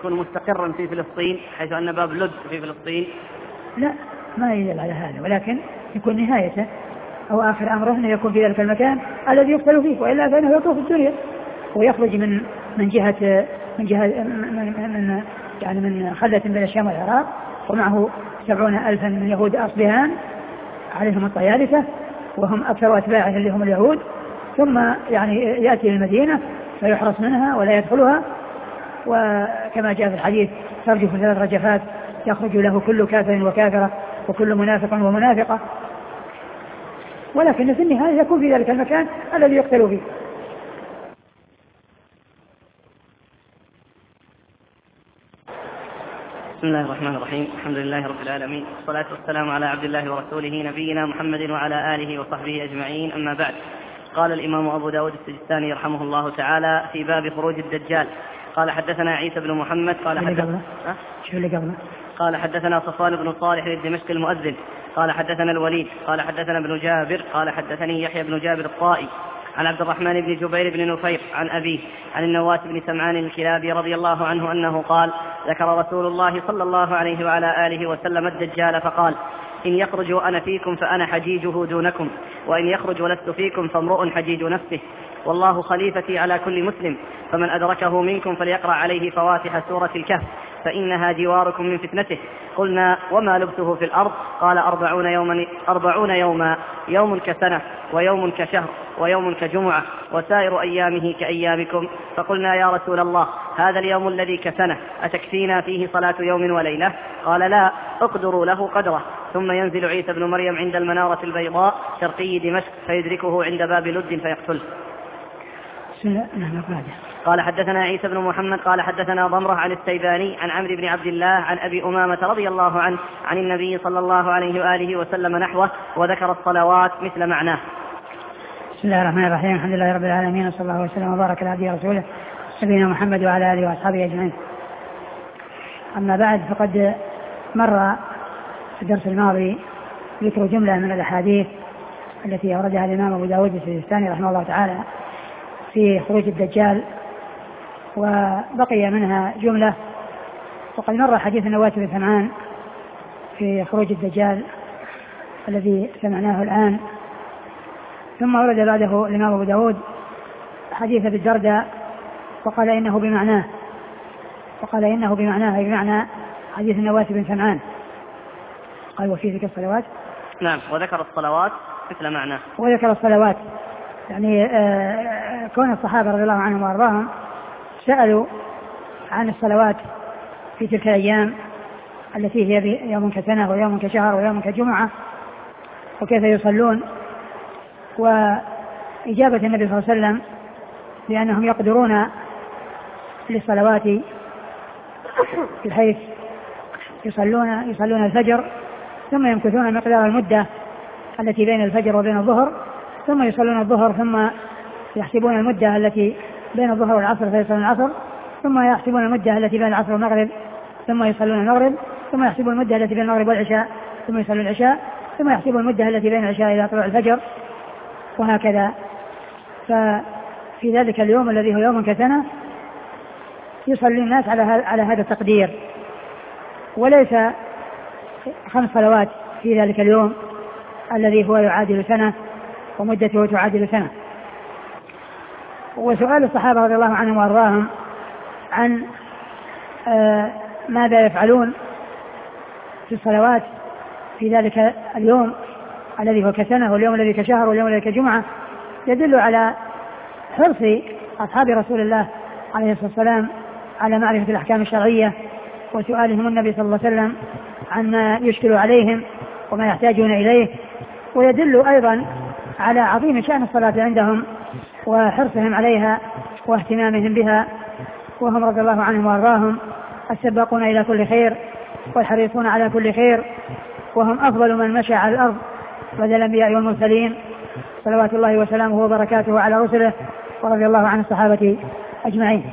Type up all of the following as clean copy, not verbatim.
يكون مستقرا في فلسطين حيث أن باب لد في فلسطين؟ لا، ما يدل على هذا، ولكن يكون نهايته أو آخر أمره أنه يكون في ذلك المكان الذي يقتل فيه، وإلا فإنه يطوف الدنيا ويخرج من جهة يعني من خلة بين الشام والعراق، ومعه 70,000 من يهود أصبهان عليهم الطيالسة وهم أكثر أتباعه اللي هم اليهود، ثم يعني يأتي المدينة فيحرص منها ولا يدخلها، وكما جاء في الحديث ترجف 3 رجفات يخرج له كل كافر وكافرة وكل منافق ومنافقة، ولكن في النهاية يكون في ذلك المكان الذي يقتل فيه. بسم الله الرحمن الرحيم. الحمد لله رب العالمين، والصلاة والسلام على عبد الله ورسوله نبينا محمد وعلى آله وصحبه أجمعين، أما بعد. قال الإمام أبو داود السجستاني رحمه الله تعالى في باب خروج الدجال قال حدثنا عيسى بن محمد قال حدثنا صفوان بن صالح الدمشقي المؤذن قال حدثنا الوليد قال حدثنا ابن جابر قال حدثني يحيى بن جابر الطائي عن عبد الرحمن بن جبير بن نفير عن أبيه عن النواس بن سمعان الكلابي رضي الله عنه أنه قال: ذكر رسول الله صلى الله عليه وعلى آله وسلم الدجال فقال: إن يخرج أنا فيكم فأنا حجيجه دونكم، وإن يخرج ولست فيكم فامرؤ حجيج نفسه، والله خليفتي على كل مسلم، فمن أدركه منكم فليقرأ عليه فواتح سورة الكهف فإنها جواركم من فتنته. قلنا: وما لبثه في الأرض؟ قال: 40 يوما، يوم كسنة ويوم كشهر ويوم كجمعة وسائر أيامه كأيامكم. فقلنا: يا رسول الله، هذا اليوم الذي كسنة أتكفينا فيه صلاة يوم وليلة؟ قال: لا، اقدروا له قدره. ثم ينزل عيسى بن مريم عند المنارة البيضاء شرقي دمشق فيدركه عند باب لد فيقتله. قال حدثنا عيسى بن محمد قال حدثنا ضمرة عن السيباني عن عمرو بن عبد الله عن أبي أمامة رضي الله عنه عن النبي صلى الله عليه وآله وسلم نحوه، وذكر الصلوات مثل معناه. بسم الله الرحمن الرحيم. الحمد لله رب العالمين، صلى الله وسلم وبارك على عبده ورسوله نبينا محمد وعلى آله وأصحابه أجمعين. أما بعد، فقد مر في الدرس الماضي ذكر جملة من الأحاديث التي أوردها الإمام أبو داود السجستاني رحمه الله تعالى في خروج الدجال، وبقي منها جملة. وقد مر حديث النواس بن سمعان في خروج الدجال الذي سمعناه الآن، ثم ورد بعده الإمام أبو داود حديث بالدرداء وقال إنه بمعناه، أي بمعنى حديث النواس بن سمعان. قال: وفي ذكر الصلوات. نعم، وذكر الصلوات مثل معناه. وذكر الصلوات يعني كون الصحابة رضي الله عنهم وأرضاهم سألوا عن الصلوات في تلك الأيام التي هي يوم كسنة ويوم كشهر ويوم كجمعة، وكيف يصلون، وإجابة النبي صلى الله عليه وسلم بأنهم يقدرون للصلوات بحيث يصلون الفجر ثم يمكثون مقدار المدة التي بين الفجر وبين الظهر، ثم يصلون الظهر، ثم يحسبون المدة التي بين الظهر والعصر فيصلون العصر، ثم يحسبون المدة التي بين العصر والمغرب ثم يصلون المغرب، ثم يحسبون المدة التي بين المغرب والعشاء ثم يصلون العشاء، ثم يحسبون المدة التي بين العشاء إلى طلوع الفجر، وهكذا. ففي ذلك اليوم الذي هو يوم كسنة يصلي الناس على هذا التقدير، وليس 5 صلوات في ذلك اليوم الذي هو يعادل سنة ومدته تعادل سنة. وسؤال الصحابة رضي الله عنهم وأرضاهم عن ماذا يفعلون في الصلوات في ذلك اليوم الذي هو كسنة واليوم الذي كشهر واليوم الذي كجمعة يدل على حرص أصحاب رسول الله عليه الصلاة والسلام على معرفة الأحكام الشرعية، وسؤالهم النبي صلى الله عليه وسلم عن ما يشكل عليهم وما يحتاجون إليه. ويدل أيضا على عظيم شأن الصلاة عندهم وحرصهم عليها واهتمامهم بها، وهم رضي الله عنهم وارضاهم السباقون إلى كل خير والحريصون على كل خير، وهم أفضل من مشى على الأرض بعد الأنبياء والمرسلين صلوات الله وسلامه وبركاته على رسله، ورضي الله عن الصحابة أجمعين.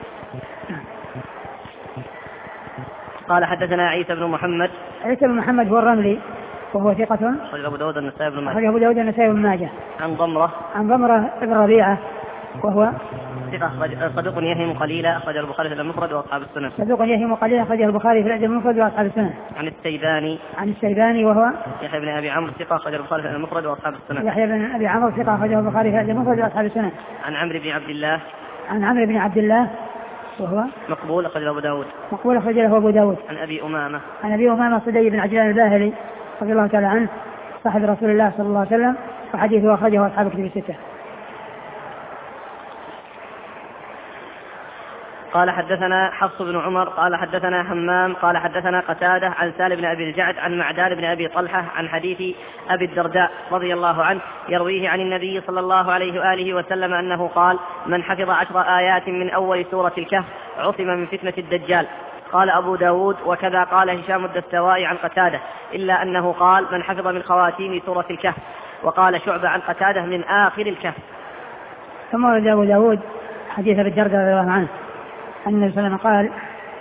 قال حدثنا عيسى بن محمد هو الرملي وهو ثقة أخرجه أبو داود النسائي بن ماجه. عن ضمرة بن ربيعة وهو صدوق يهم قليلا أخرجه البخاري في المفرد وأصحاب السنن. صدوق يهم قليلا أخرجه البخاري في الأدب المفرد وأصحاب السنن. عن السيباني وهو يحيى بن أبي عمرو ثقة أخرجه البخاري في المفرد وأصحاب السنن. يحيى بن أبي عمرو ثقة أخرجه البخاري في الأدب المفرد وأصحاب السنن. عن عمرو بن عبد الله وهو مقبول أخرجه أبو داود. عن أبي أمامة صدي بن عجلان الباهلي رضي الله تعالى عنه صاحب رسول الله صلى الله عليه وسلم وحديثه أخرجه أصحاب الكتب الستة. قال حدثنا حفص بن عمر قال حدثنا همام قال حدثنا قتادة عن سالم بن أبي الجعد عن معدان بن أبي طلحة عن حديث أبي الدرداء رضي الله عنه يرويه عن النبي صلى الله عليه وآله وسلم أنه قال: من حفظ 10 آيات من أول سورة الكهف عصم من فتنة الدجال. قال أبو داود: وكذا قال هشام الدستوائي عن قتادة، إلا أنه قال: من حفظ من خواتيم سورة الكهف. وقال شعبة عن قتادة: من آخر الكهف. ثم ورد أبو داود حديث أبي الدرداء رضي الله عنه أن النبي صلى الله عليه وسلم قال: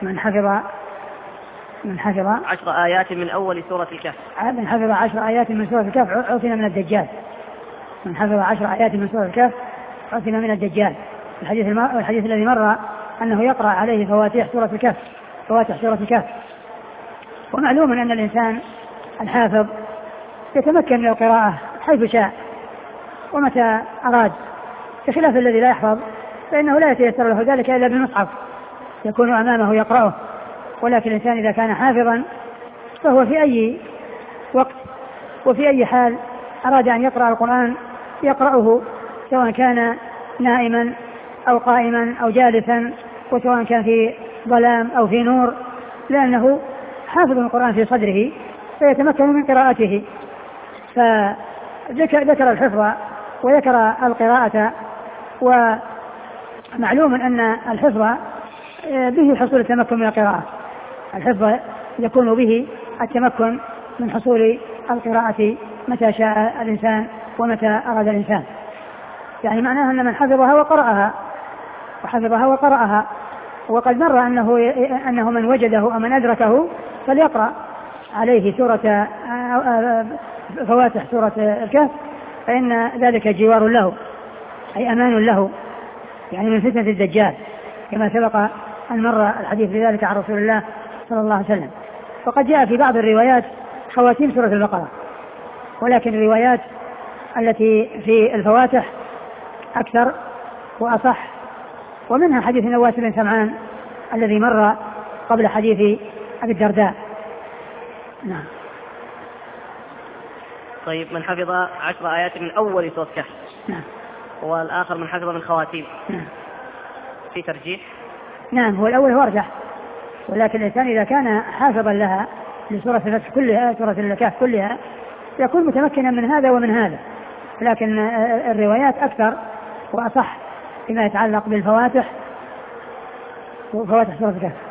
من حفظ 10 آيات من أول سورة الكهف. من حفظ 10 آيات من سورة الكهف عصم من الدجال. من حفظ 10 آيات من سورة الكهف عصم من الدجال. الحديث الذي مر أنه يقرأ عليه فواتح سورة الكهف. ومعلوم أن الإنسان الحافظ يتمكن من القراءة حيث شاء ومتى أراد، بخلاف الذي لا يحفظ فإنه لا يتيسر له ذلك إلا بالمصحف يكون أمامه يقرأه. ولكن الإنسان إذا كان حافظا فهو في أي وقت وفي أي حال أراد أن يقرأ القرآن يقرأه، سواء كان نائما أو قائما أو جالسا، وسواء كان في ظلام أو في نور، لأنه حافظ القرآن في صدره فيتمكن من قراءته. فذكر الحفظ وذكر القراءة. ومعلوم أن الحفظ به حصول التمكن من القراءة. الحفظ يكون به التمكن من حصول القراءة متى شاء الإنسان ومتى أراد الإنسان. يعني معناها أن من حفظها وقرأها وقد مر أنه من وجده أو من أدركه فليقرأ عليه فواتح سورة الكهف، فإن ذلك جوار له أي أمان له، يعني من فتنة الدجال، كما سبق أن مر الحديث بذلك عن رسول الله صلى الله عليه وسلم. وقد جاء في بعض الروايات خواتيم سورة البقرة، ولكن الروايات التي في الفواتح أكثر وأصح، ومنها حديث النواس بن سمعان الذي مر قبل حديث أبي الدرداء. نعم. طيب، من حفظ 10 آيات من أول سورة الكهف. نعم. والآخر من حفظ من خواتيم. نعم. في ترجيح؟ نعم، هو الأول هو أرجح، ولكن الإنسان إذا كان حافظا لها لسورة الفتح كلها، سورة الكهف كلها، يكون متمكنا من هذا ومن هذا. لكن الروايات أكثر وأصح فيما يتعلق بالفواتح وفواتح سورة الكهف.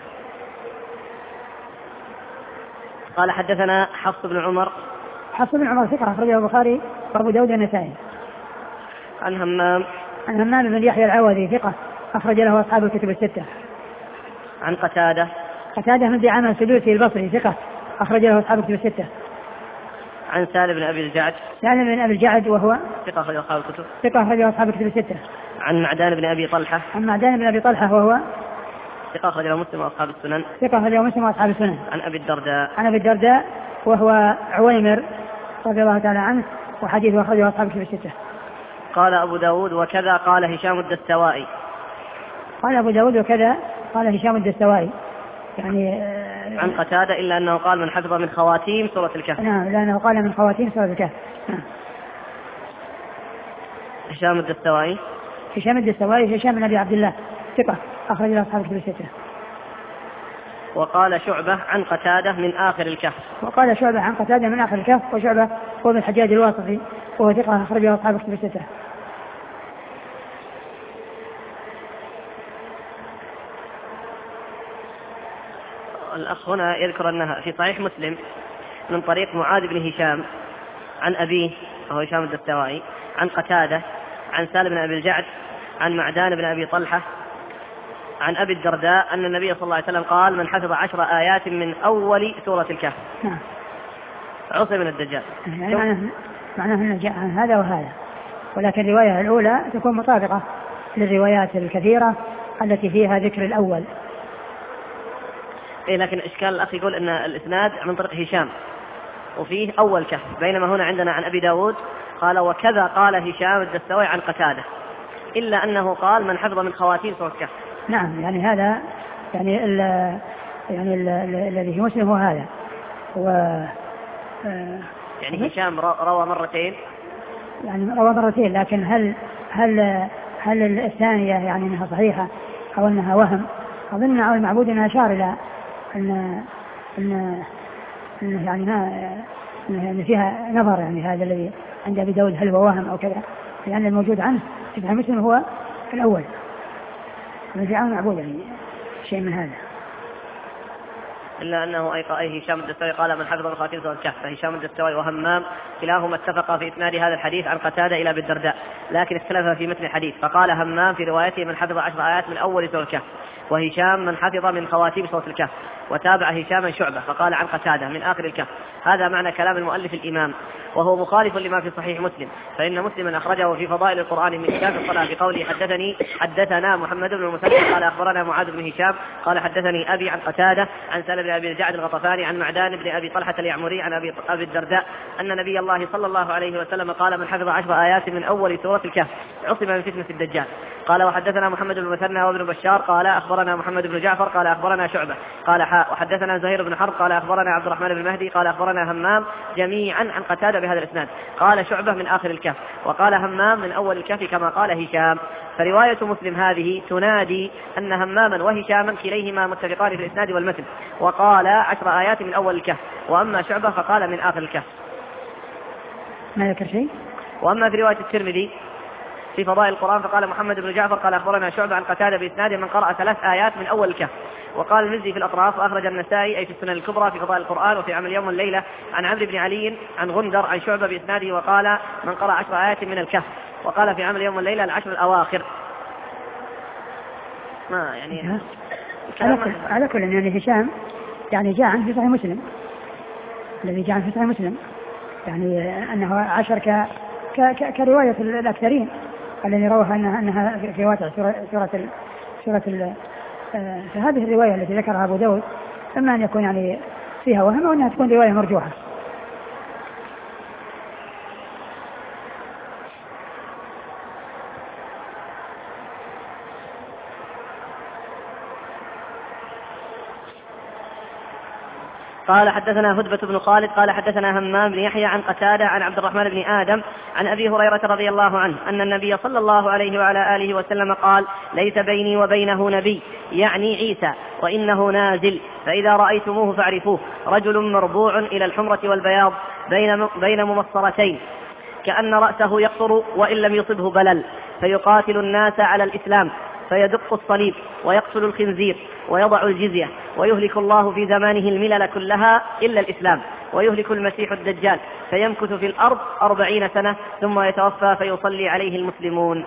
قال حدثنا حفص بن عمر ثقة أخرجه البخاري وأبو داود والنسائي. عن همام بن يحيى العوذي ثقة أخرج له أصحاب الكتب الستة. عن قتادة بن دعامة السدوسي البصري ثقة أخرج له أصحاب الكتب الستة. عن سالم بن أبي الجعد وهو ثقة أخرجه أصحاب الكتب الستة. عن معدان بن أبي طلحة وهو ثقة أخرجه مسلم وأصحاب السنن. عن أبي الدرداء وهو عويمر رضي الله تعالى عنه وحديثه أخرجه أصحاب الكتب الستة. قال أبو داود: وكذا قال هشام الدستوائي. يعني عن قتادة، إلا أنه قال: من حفظ من خواتيم سورة الكهف. نعم، لأنه قال من خواتيم سورة الكهف. هشام الدستوائي هشام بن أبي عبد الله ثقة أخرج له أصحاب الكتب الستة. وقال شعبة عن قتادة من آخر الكهف. وشعبة هو من الحجاج الواسطي وهو ثقة أخرج له أصحاب الكتب الستة. الأخ هنا يذكر أنها في صحيح مسلم من طريق معاذ بن هشام عن أبيه وهو هشام الدستوائي عن قتادة عن سالم بن أبي الجعد عن معدان بن أبي طلحة عن أبي الدرداء أن النبي صلى الله عليه وسلم قال: من حفظ 10 آيات من أول سورة الكهف عصم من الدجال. يعني معناه أنه جاء عن هذا وهذا، ولكن الرواية الأولى تكون مطابقة للروايات الكثيرة التي فيها ذكر الأول. لكن إشكال الأخ يقول أن الإسناد من طريق هشام وفيه أول كهف، بينما هنا عندنا عن أبي داود قال وكذا قال هشام الدستوائي عن قتادة، إلا أنه قال من حفظ من خواتيم سورة الكهف. نعم، يعني هذا يعني الذي في مسلم هو هذا. يعني هشام روى مرتين، يعني روى مرتين، لكن هل الثانية يعني أنها صحيحة أو أنها وهم؟ أظن أو المعبود أنها أشار إلى أن يعني أن فيها نظر، يعني هذا الذي عند أبي داود هل هو وهم أو كذا، لأن الموجود عنه في صحيح مسلم هو الأول، الذي عن المعبود يعني شيء من هذا. إلا أنه أي هشام الدستوائي قال من حفظ من خواتيم سورة الكهف، فهشام الدستوائي وهمام كلاهما اتفقا في إسناد هذا الحديث عن قتادة إلى أبي الدرداء، لكن اختلفا في متن الحديث، فقال همام في روايته من حفظ 10 آيات من أول سورة الكهف، وهشام من حفظ من خواتيم سورة الكهف، وتابع هشاما شعبة فقال عن قتادة من آخر الكهف. هذا معنى كلام المؤلف الإمام، وهو مخالف لما في صحيح مسلم، فإن مسلما أخرجه في فضائل القرآن من كتاب الصلاة بقوله حدثنا محمد بن المثنى قال أخبرنا معاذ بن هشام قال حدثني أبي عن قتادة عن سالم بن أبي الجعد الغطفاني عن معدان بن أبي طلحة اليعمري عن أبي الدرداء أن نبي الله صلى الله عليه وسلم قال من حفظ 10 آيات من أول سورة الكهف عصم من فتنة الدجال. قال وحدثنا محمد بن المثنى وابن بشار قال أخبرنا محمد بن جعفر قال أخبرنا شعبة قال وحدثنا زهير بن حرب قال أخبرنا عبد الرحمن بن مهدي قال أخبرنا همام جميعا عن قتادة بهذا الإسناد، قال شعبة من آخر الكهف وقال همام من أول الكهف كما قال هشام. فرواية مسلم هذه تنادي أن هماما وهشاما كليهما متفقان في الإسناد والمتن، وقال 10 آيات من أول الكهف، وأما شعبة فقال من آخر الكهف. ما ذكر شيء. وأما في رواية الترمذي في فضائل القرآن فقال محمد بن جعفر قال أخبرنا شعبة عن قتادة بإسناد من قرأ 3 آيات من أول الكهف. وقال المزي في الأطراف وأخرج النسائي أي في السنن الكبرى في فضائل القرآن وفي عمل يوم والليلة عن عمرو بن علي عن غندر عن شعبة بإسناده وقال من قرأ 10 آيات من الكهف، وقال في عمل يوم والليلة 10 الأواخر. ما يعني على كل يعني هشام يعني جاء عنه في صحيح مسلم، الذي جاء عنه في صحيح مسلم يعني أنه 10 كرواية الأكثرين الذي روها أنها في واقع سورة فهذه الرواية التي ذكرها أبو داود إما أن يكون يعني فيها وهم أو أنها تكون رواية مرجوحة. قال حدثنا هدبة بن خالد قال حدثنا همام بن يحيى عن قتادة عن عبد الرحمن بن آدم عن أبي هريرة رضي الله عنه أن النبي صلى الله عليه وعلى آله وسلم قال ليس بيني وبينه نبي يعني عيسى وإنه نازل فإذا رأيتموه فاعرفوه رجل مربوع إلى الحمرة والبياض بين ممصرتين كأن رأسه يقطر وإن لم يصبه بلل فيقاتل الناس على الإسلام فيدق الصليب ويقتل الخنزير ويضع الجزية ويهلك الله في زمانه الملل كلها إلا الإسلام ويهلك المسيح الدجال فيمكث في الأرض 40 سنة ثم يتوفى فيصلي عليه المسلمون.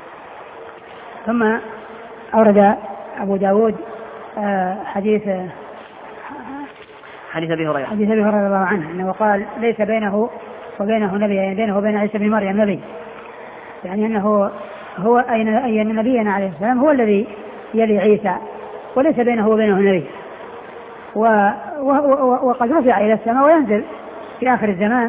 ثم أورد أبو داود حديث أبي هريرة رضي الله عنه أنه قال ليس بينه وبينه نبي يعني بينه وبين عيسى بن مريم نبي، يعني أنه هو أي نبينا عليه السلام هو الذي يلي عيسى وليس بينه وبينه نبي، وقد رفع إلى السماء وينزل في آخر الزمان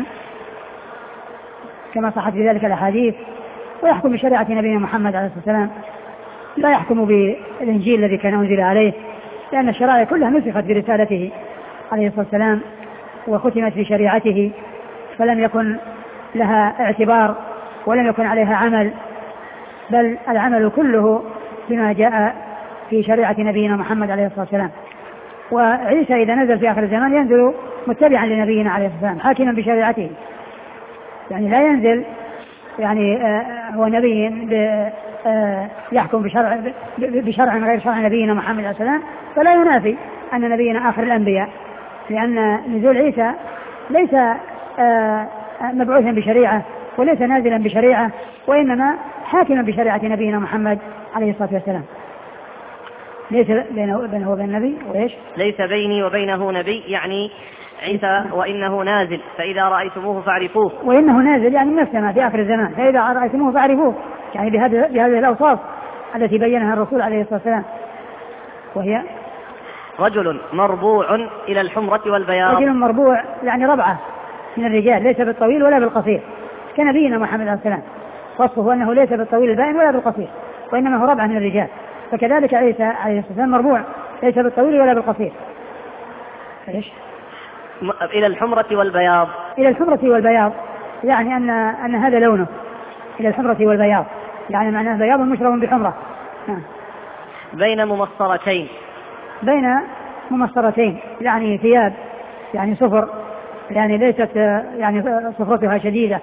كما صحت في ذلك الأحاديث، ويحكم بشريعة نبينا محمد عليه الصلاة والسلام لا يحكم بالإنجيل الذي كان أنزل عليه، لأن الشرائع كلها نسخت برسالته عليه الصلاة والسلام وختمت في شريعته فلم يكن لها اعتبار ولم يكن عليها عمل، بل العمل كله بما جاء في شريعة نبينا محمد عليه الصلاة والسلام. وعيسى إذا نزل في آخر الزمان ينزل متبعا لنبينا عليه الصلاة والسلام حاكما بشريعته، يعني لا ينزل يعني هو نبي يحكم بشرع غير شرع نبينا محمد عليه الصلاة والسلام، فلا ينافي أن نبينا آخر الأنبياء، لأن نزول عيسى ليس مبعوثا بشريعة وليس نازلا بشريعة، وإنما حاكما بشريعة نبينا محمد عليه الصلاة والسلام. ليس بينه وبين النبي وإيش؟ ليس بيني وبينه نبي يعني عيسى وإنه نازل فإذا رأيتموه فاعرفوه، وإنه نازل يعني من السماء في آخر الزمان فإذا رأيتموه فاعرفوه، يعني بهذه الأوصاف التي بينها الرسول عليه الصلاة والسلام، وهي رجل مربوع إلى الحمرة والبياض. رجل مربوع يعني ربعة من الرجال، ليس بالطويل ولا بالقصير، كنبينا محمد عليه السلام وصفه أنه ليس بالطويل البائن ولا بالقصير، وإنما هو ربعة من الرجال. فكذلك عيسى عليه الصلاة والسلام مربوع، ليس بالطويل ولا بالقصير. إيش؟ إلى الحمرة والبياض. إلى الحمرة والبياض يعني أن هذا لونه إلى الحمرة والبياض، يعني معناه بياض مشرب بحمرة. بين ممصرتين. بين ممصرتين يعني ثياب يعني صفر، يعني ليست يعني صفرتها شديدة.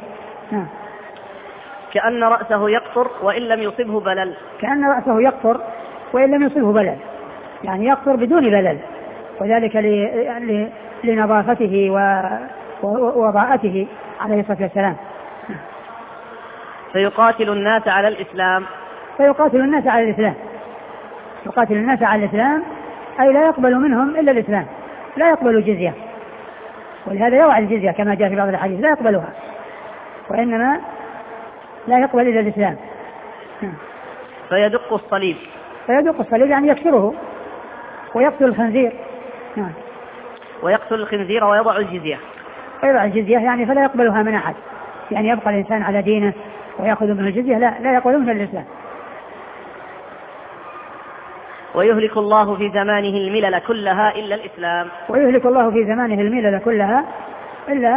كأن رأسه يقطر وإن لم يصبه بلل. كأن رأسه يقطر وإن لم يصبه بلل، يعني يقطر بدون بلل، وذلك لنظافته ووضاءته عليه الصلاة والسلام. فيقاتل الناس على الإسلام. فيقاتل الناس على الإسلام، يقاتل الناس على الإسلام أي لا يقبل منهم إلا الإسلام، لا يقبل الجزية، ولهذا يوعى الجزية كما جاء في بعض الحديث، لا يقبلها، وإنما لا يقبل إلا الإسلام. فيدق الصليب. فيدق الصليب يعني يكسره ويقتل الخنزير. ويقتل الخنزير ويضع الجزية. ويضع الجزية يعني فلا يقبلها من أحد، يعني يبقى الإنسان على دينه ويأخذ منه الجزية، لا يقبل منه الإسلام. ويهلك الله في زمانه الملل كلها إلا الإسلام. ويهلك الله في زمانه الملل كلها إلا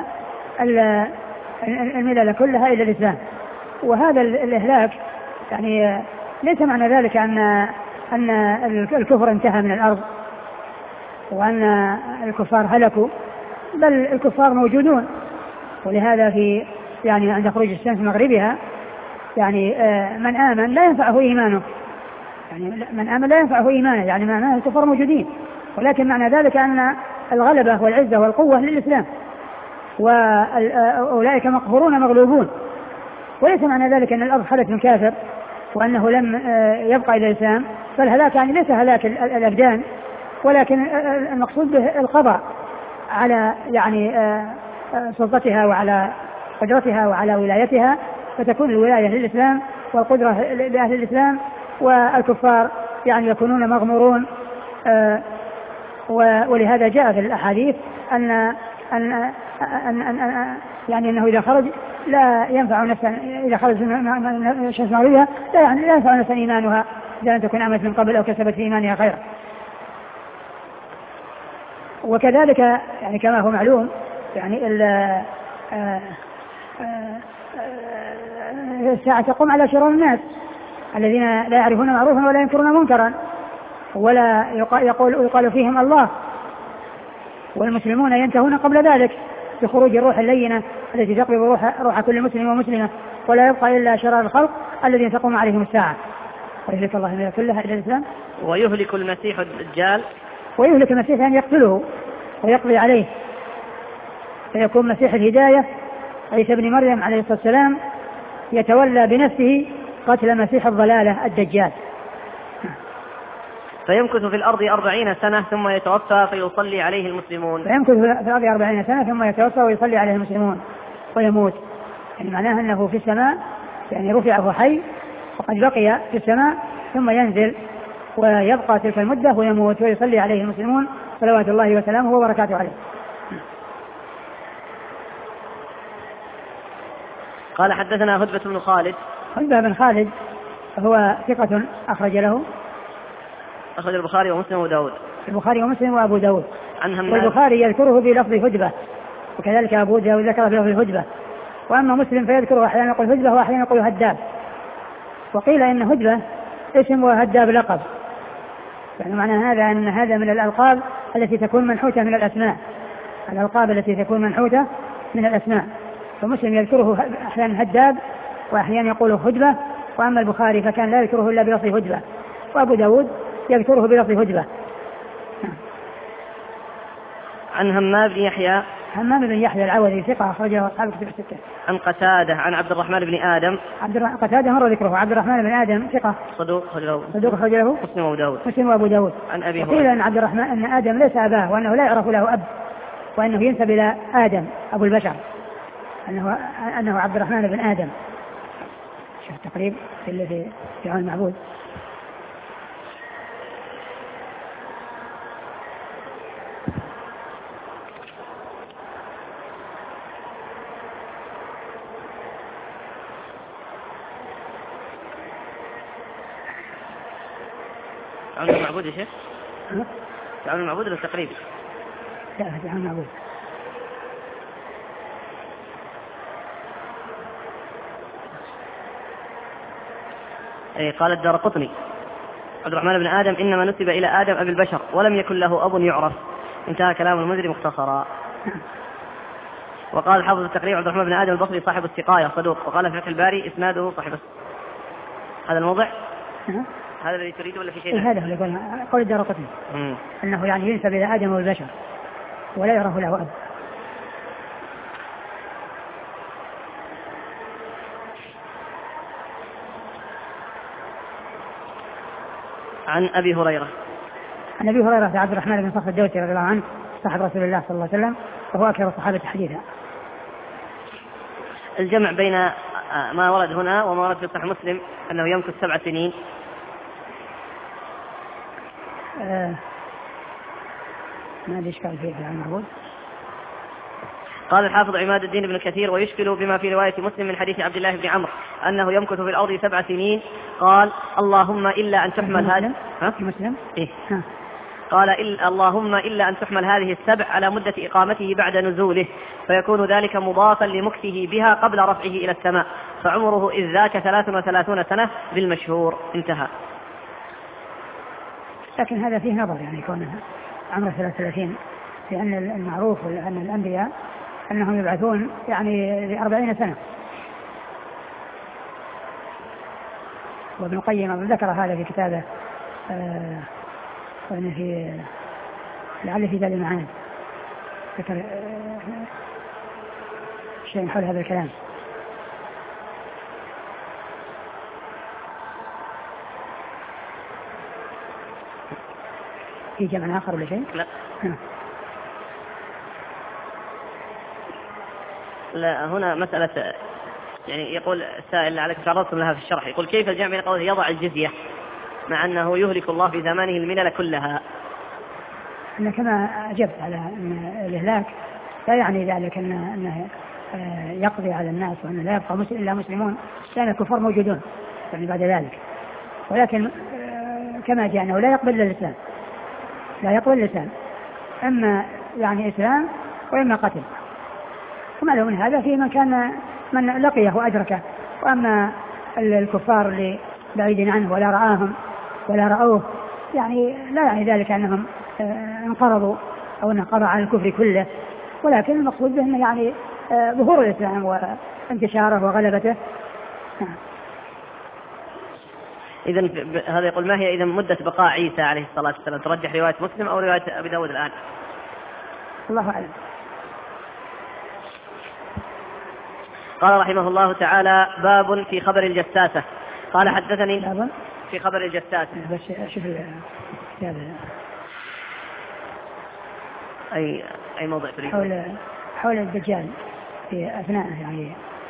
الملل كلها إلا الإسلام. وهذا الإهلاك يعني ليس معنى ذلك أن الكفر انتهى من الأرض وأن الكفار هلكوا، بل الكفار موجودون، ولهذا في يعني عند خروج الشمس من مغربها يعني من آمن لا ينفعه إيمانه، يعني من آمن لا ينفعه إيمانه، يعني معناه الكفار موجودين، ولكن معنى ذلك أن الغلبة والعزة والقوة للإسلام، وأولئك مقهورون مغلوبون. وليس معنى ذلك أن الأرض خلت من كافر وأنه لم يبقى إلى الإسلام، فالهلاك يعني ليس هلاك الأبدان، ولكن المقصود به القضاء على يعني سلطتها وعلى قدرتها وعلى ولايتها، فتكون الولاية للإسلام والقدرة لأهل الإسلام، والكفار يعني يكونون مغمورون. ولهذا جاء في الأحاديث أن يعني أنه إذا خرج لا ينفع نفسا، إذا خرج من الشمس مغربها لا ينفع نفسا إيمانها إذا لم تكن عملت من قبل أو كسبت في إيمانها خيرا. وكذلك يعني كما هو معلوم يعني الساعة تقوم على شرار الناس الذين لا يعرفون معروفا ولا ينكرون منكرا ولا يقال فيهم الله، والمسلمون ينتهون قبل ذلك بخروج الروح اللينة التي تقبض روح كل مسلم ومسلمة، ولا يبقى إلا شرار الخلق الذين تقوم عليهم الساعة. ويهلك الله من كلها إلى الإسلام. ويهلك المسيح الدجال. ويهلك المسيح أن يقتله ويقضي عليه، فيكون مسيح الهداية عيسى بن مريم عليه الصلاة والسلام يتولى بنفسه قتل مسيح الضلالة الدجال. فيمكث في الأرض 40 سنة ثم يتوفى فيصلي عليه المسلمون. فيمكث في الأرض 40 سنة ثم يتوفى ويصلي عليه المسلمون ويموت، يعني معناه أنه في السماء يعني رفعه حي وقد بقي في السماء ثم ينزل ويبقى تلك المدة ويموت ويصلي عليه المسلمون صلوات الله وسلامه وبركاته عليه. قال حدثنا هدبة بن خالد. هدبة بن خالد هو ثقة أخرج البخاري ومسلم وأبو داود. البخاري ومسلم وأبو داود. والبخاري يذكره بلفظ هدبة، وكذلك أبو داود ذكر بلفظ هدبة، وأما مسلم فيذكره أحيانا يقول هدبة وأحيانا يقول هداب. وقيل إن هدبة اسم وهداب لقب، يعني معنى هذا أن هذا من الألقاب التي تكون منحوتة من الأسماء، الألقاب التي تكون منحوتة من الأسماء. فمسلم يذكره أحيانا هداب وأحيانا يقوله هدبة، وأما البخاري فكان لا يذكره إلا بلفظ هدبة، وأبو داود يذكره بلفظ هدبة. عن همام بن يحيى العوذي ثقة أخرجه أصحاب الكتب الستة. عن قتادة عن عبد الرحمن بن آدم. قتادة مر ذكره. عبد الرحمن بن آدم ثقة صدوق أخرجه مسلم وأبو داود. عن أبي هريرة. وقيل أن عبد الرحمن أن آدم ليس أباه، وأنه لا يعرف له أب، وأنه ينسب إلى آدم أبو البشر، أنه عبد الرحمن بن آدم. شوف التقريب في عون المعبود. المعبود يا شيخ؟ فعل المعبود ولا التقريب؟ لا فعل المعبود. قال الدارقطني عبد الرحمن بن آدم إنما نسب إلى آدم أبي البشر ولم يكن له أب يعرف. انتهى كلام المنذري مختصرا. وقال حافظ التقريب عبد الرحمن بن آدم البصري صاحب السقاية صدوق. وقال في فتح الباري إسناده صاحب هذا الموضع. هذا الذي تريده ولا في شيء؟ هذا اللي قول الدارقطني أنه يعني ينسب إلى آدم والبشر ولا يعرف له أب. عن أبي هريرة. عن أبي هريرة عبد الرحمن بن صخر الدوسي رضي الله عنه صاحب رسول الله صلى الله عليه وسلم وهو أكثر الصحابة حديثا. الجمع بين ما ورد هنا وما ورد في صحيح مسلم أنه يمكث 7 سنين. ما ليش قال فيه عن المعبود. قال الحافظ عماد الدين بن كثير ويشكل بما في رواية مسلم من حديث عبد الله بن عمرو أنه يمكث في الأرض 7 سنين. قال اللهم إلا أن تحمل هذه مسلم إيه؟ قال اللهم إلا أن تحمل هذه 7 على مدة إقامته بعد نزوله فيكون ذلك مضافا لمكثه بها قبل رفعه إلى السماء فعمره إذ ذاك 33 سنة بالمشهور. انتهى. لكن هذا فيه نظر يعني كونه عمره 33 لأن المعروف أن الأنبياء أنهم يبعثون يعني ل40 سنة. وابن القيم ذكر هذا في كتابه في لعل في ذلك المعاني ذكر شيء حول هذا الكلام. في جمع آخر ولا شيء؟ لا. لا هنا مسألة يعني يقول السائل عليك تعرضتم لها في الشرح يقول كيف الجمع بين قوله يضع الجزية مع أنه يهلك الله في زمانه الملل كلها. أنا كما أجبت على أن الإهلاك لا يعني ذلك أنه يقضي على الناس وأنه لا يبقى مسلم إلا مسلمون لأن الكفار موجودون يعني بعد ذلك. ولكن كما جاء أنه لا يقبل الإسلام لا يقبل الإسلام أما يعني إسلام وإما قتل. ومعلوم من هذا في من كان من لقيه وأدركه. وأما الكفار اللي بعيدين عنه ولا رآهم ولا رأوه يعني لا يعني ذلك أنهم انقرضوا أو انقضوا على الكفر كله. ولكن المقصود بهم يعني ظهور الإسلام وانتشاره وغلبته. إذن هذا يقول ما هي إذن مدة بقاء عيسى عليه الصلاة والسلام ترجح رواية مسلم أو رواية أبي داود الآن؟ الله أعلم. قال رحمه الله تعالى باب في خبر الجساسة. قال حدثني في خبر الجساسة. شوف أي موضع تريد؟ حول الدجال في أثناء يعني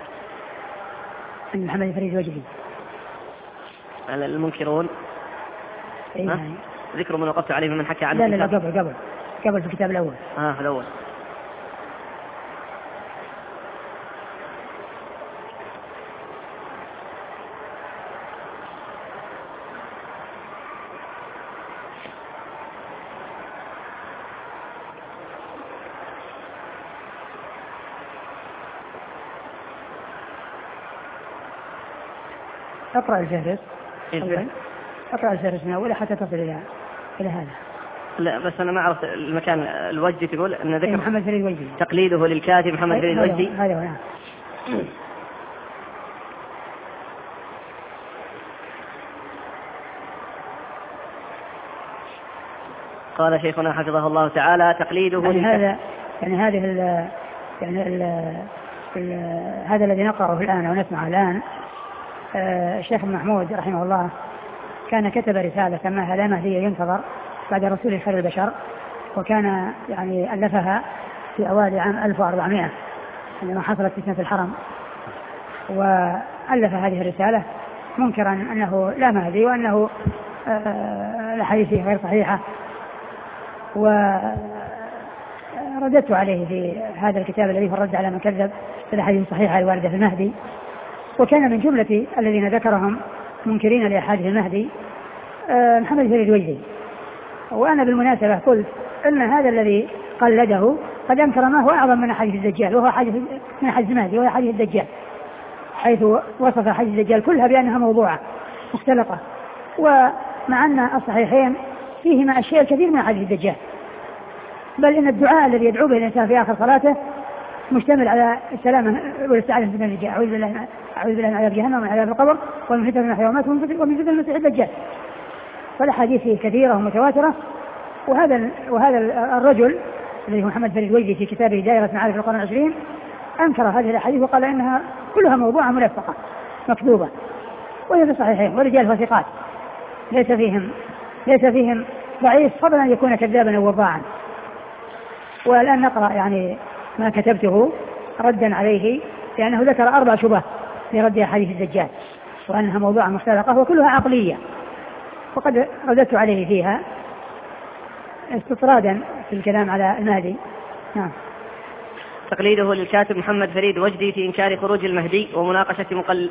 عن محمد فريد وجهي على المنكرون. يعني. ذكر من وقفت عليه من حكى عنه. لا قبل في الكتاب الأول. في الأول. اقرأ الفهرس. اقرأ الفهرس من أول حتى تصل إلى هذا. لا بس أنا ما أعرف المكان. الوجدي تقول أن ذكر محمد فريد الوجدي تقليده للكاتب محمد فريد الوجدي. هذا هو. قال شيخنا حفظه الله تعالى تقليده هذا يعني هذه هذا الذي نقرأه الآن ونسمعه الآن. الشيخ محمود رحمه الله كان كتب رسالة سماها لا مهدي ينتظر بعد رسول خير البشر وكان يعني ألفها في أوائل عام 1400 عندما حصلت فتنة الحرم وألف هذه الرسالة منكرا أنه لا مهدي وأنه الأحاديث غير صحيحة. ورددت عليه في هذا الكتاب الذي فرد على من كذب الأحاديث الصحيحة الواردة في المهدي. وكان من جملة الذين ذكرهم منكرين لأحاديث المهدي محمد فريد الوجدي وأنا بالمناسبة قلت أن هذا الذي قلده قد أنكر ما هو أعظم من حديث الدجال، وهو حديث من حديث المهدي، وهو حديث الدجال، حيث وصف حديث الدجال كلها بأنها موضوعة مختلقة، ومع أن الصحيحين فيهما أشياء كثير من حديث الدجال، بل إن الدعاء الذي يدعو به الإنسان في آخر صلاته مشتمل على السلامة والاستعاذة من الدجال، أعوذ بالله من عذاب جهنم ومن عذاب القبر ومن فتنة المحيا والممات ومن فتنة المسيح الدجال. فالأحاديث فيه كثيرة ومتواترة. وهذا الرجل الذي هو محمد فريد وجدي في كتابه دائرة معارف القرن العشرين أنكر هذه الأحاديث وقال إنها كلها موضوعة ملفقة مكذوبة، وهي في الصحيحين ورجال ثقات ليس فيهم ضعيف فضلا أن يكون كذابا أو وضاعا. والآن نقرأ يعني ما كتبته ردا عليه، لأنه ذكر 4 شبه في رد حديث الدجال وأنها موضوعة مختلقة وكلها عقلية، وقد رددت عليه فيها استطرادا في الكلام على المهدي. نعم. تقليده للكاتب محمد فريد وجدي في إنكار خروج المهدي ومناقشة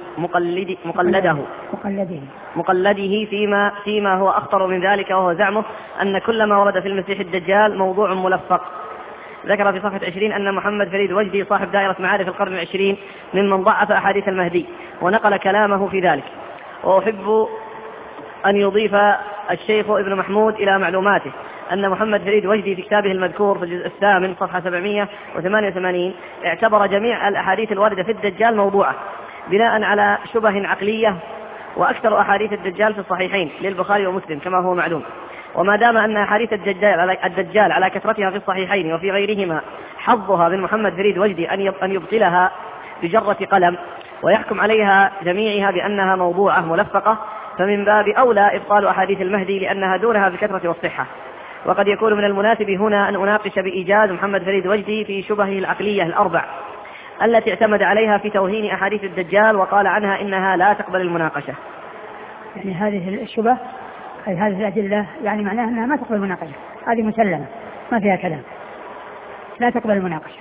مقلده فيما هو أخطر من ذلك، وهو زعمه أن كل ما ورد في المسيح الدجال موضوع ملفق. ذكر في صفحة 20 أن محمد فريد وجدي صاحب دائرة معارف القرن العشرين ممن ضعف أحاديث المهدي ونقل كلامه في ذلك. وأحب أن يضيف الشيخ ابن محمود إلى معلوماته أن محمد فريد وجدي في كتابه المذكور في الجزء 8 صفحة 788 اعتبر جميع الأحاديث الواردة في الدجال موضوعة بناء على شبه عقلية، وأكثر أحاديث الدجال في الصحيحين للبخاري ومسلم كما هو معلوم. وما دام أن أحاديث الدجال على كثرتها في الصحيحين وفي غيرهما حظها من محمد فريد وجدي أن يبطلها بجرة قلم ويحكم عليها جميعها بأنها موضوعة ملفقة، فمن باب أولى إبطال أحاديث المهدي لأنها دونها في الكثرة والصحة. وقد يكون من المناسب هنا أن أناقش بإيجاز محمد فريد وجدي في شبهه العقلية ال4 التي اعتمد عليها في توهين أحاديث الدجال وقال عنها إنها لا تقبل المناقشة. يعني هذه الشبه أي هذه الأدلة يعني معناها أنها ما تقبل المناقشة، هذه مسلمة ما فيها كلام، لا تقبل المناقشة،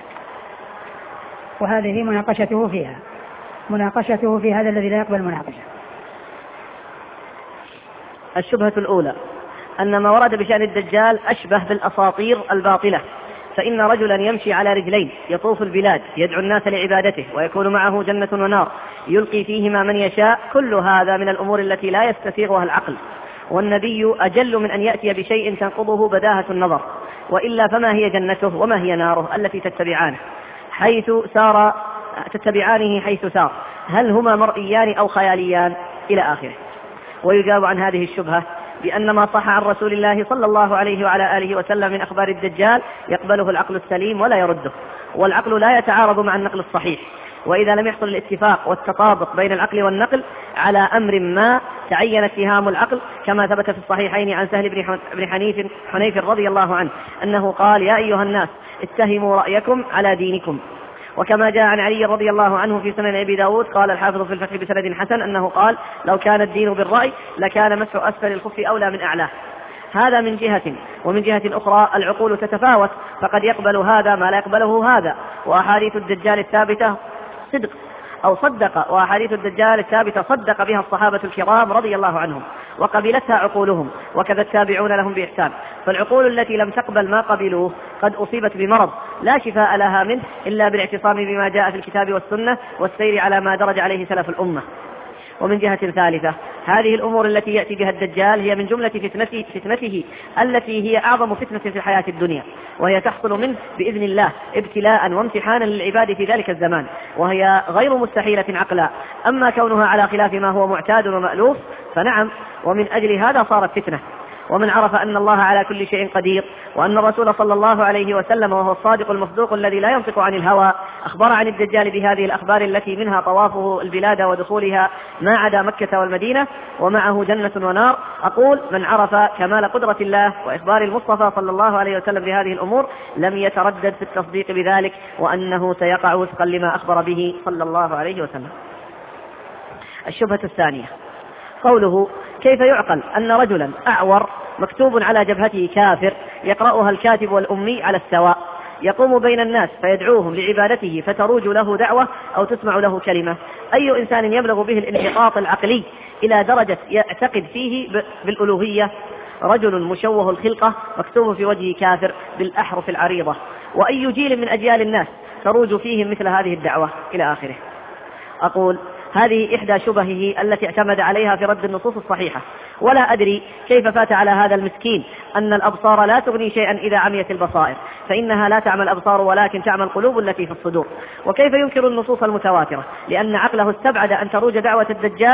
وهذه مناقشته في هذا الذي لا يقبل المناقشة. الشبهة الأولى أن ما ورد بشأن الدجال أشبه بالأساطير الباطلة، فإن رجلا يمشي على رجلين يطوف البلاد يدعو الناس لعبادته ويكون معه جنة ونار يلقي فيهما من يشاء، كل هذا من الأمور التي لا يستسيغها العقل، والنبي أجل من أن يأتي بشيء تنقضه بداهة النظر، وإلا فما هي جنته وما هي ناره التي تتبعانه حيث سار، هل هما مرئيان أو خياليان إلى آخره. ويجاب عن هذه الشبهة بأن ما صح عن رسول الله صلى الله عليه وعلى آله وسلم من أخبار الدجال يقبله العقل السليم ولا يرده، والعقل لا يتعارض مع النقل الصحيح، وإذا لم يحصل الاتفاق والتطابق بين العقل والنقل على أمر ما تعين اتهام العقل، كما ثبت في الصحيحين عن سهل بن حنيف رضي الله عنه أنه قال: يا أيها الناس اتهموا رأيكم على دينكم. وكما جاء عن علي رضي الله عنه في سنن أبي داود قال الحافظ في الفتح بسند حسن أنه قال: لو كان الدين بالرأي لكان مسح أسفل الخف أولى من أعلاه. هذا من جهة، ومن جهة أخرى العقول تتفاوت، فقد يقبل هذا ما لا يقبله هذا، وأحاديث الدجال الثابتة صدق أو صدق، وأحاديث الدجال الثابتة صدق بها الصحابة الكرام رضي الله عنهم وقبلتها عقولهم، وكذا التابعون لهم بإحسان. فالعقول التي لم تقبل ما قبلوه قد أصيبت بمرض لا شفاء لها منه إلا بالاعتصام بما جاء في الكتاب والسنة والسير على ما درج عليه سلف الأمة. ومن جهة ثالثة، هذه الأمور التي يأتي بها الدجال هي من جملة فتنته التي هي أعظم فتنة في الحياة الدنيا، وهي تحصل منه بإذن الله ابتلاء وامتحانا للعباد في ذلك الزمان، وهي غير مستحيلة عقلا. أما كونها على خلاف ما هو معتاد ومألوف فنعم، ومن أجل هذا صارت فتنة. ومن عرف أن الله على كل شيء قدير، وأن الرسول صلى الله عليه وسلم وهو الصادق المصدوق الذي لا ينطق عن الهوى أخبر عن الدجال بهذه الأخبار التي منها طوافه البلاد ودخولها ما عدا مكة والمدينة، ومعه جنة ونار. أقول: من عرف كمال قدرة الله وإخبار المصطفى صلى الله عليه وسلم بهذه الأمور لم يتردد في التصديق بذلك، وأنه سيقع وفقا لما أخبر به صلى الله عليه وسلم. الشبهة الثانية قوله: كيف يعقل أن رجلا أعور مكتوب على جبهته كافر يقرأها الكاتب والأمي على السواء يقوم بين الناس فيدعوهم لعبادته فتروج له دعوة أو تسمع له كلمة؟ أي إنسان يبلغ به الانحطاط العقلي إلى درجة يعتقد فيه بالألوهية رجل مشوه الخلقة مكتوب في وجهه كافر بالأحرف العريضة، وأي جيل من أجيال الناس تروج فيهم مثل هذه الدعوة إلى آخره. أقول هذه إحدى شبهه التي اعتمد عليها في رد النصوص الصحيحة، ولا أدري كيف فات على هذا المسكين أن الأبصار لا تغني شيئا إذا عميت البصائر، فإنها لا تعمى الأبصار ولكن تعمى القلوب التي في الصدور. وكيف ينكر النصوص المتواترة لأن عقله استبعد أن تروج دعوة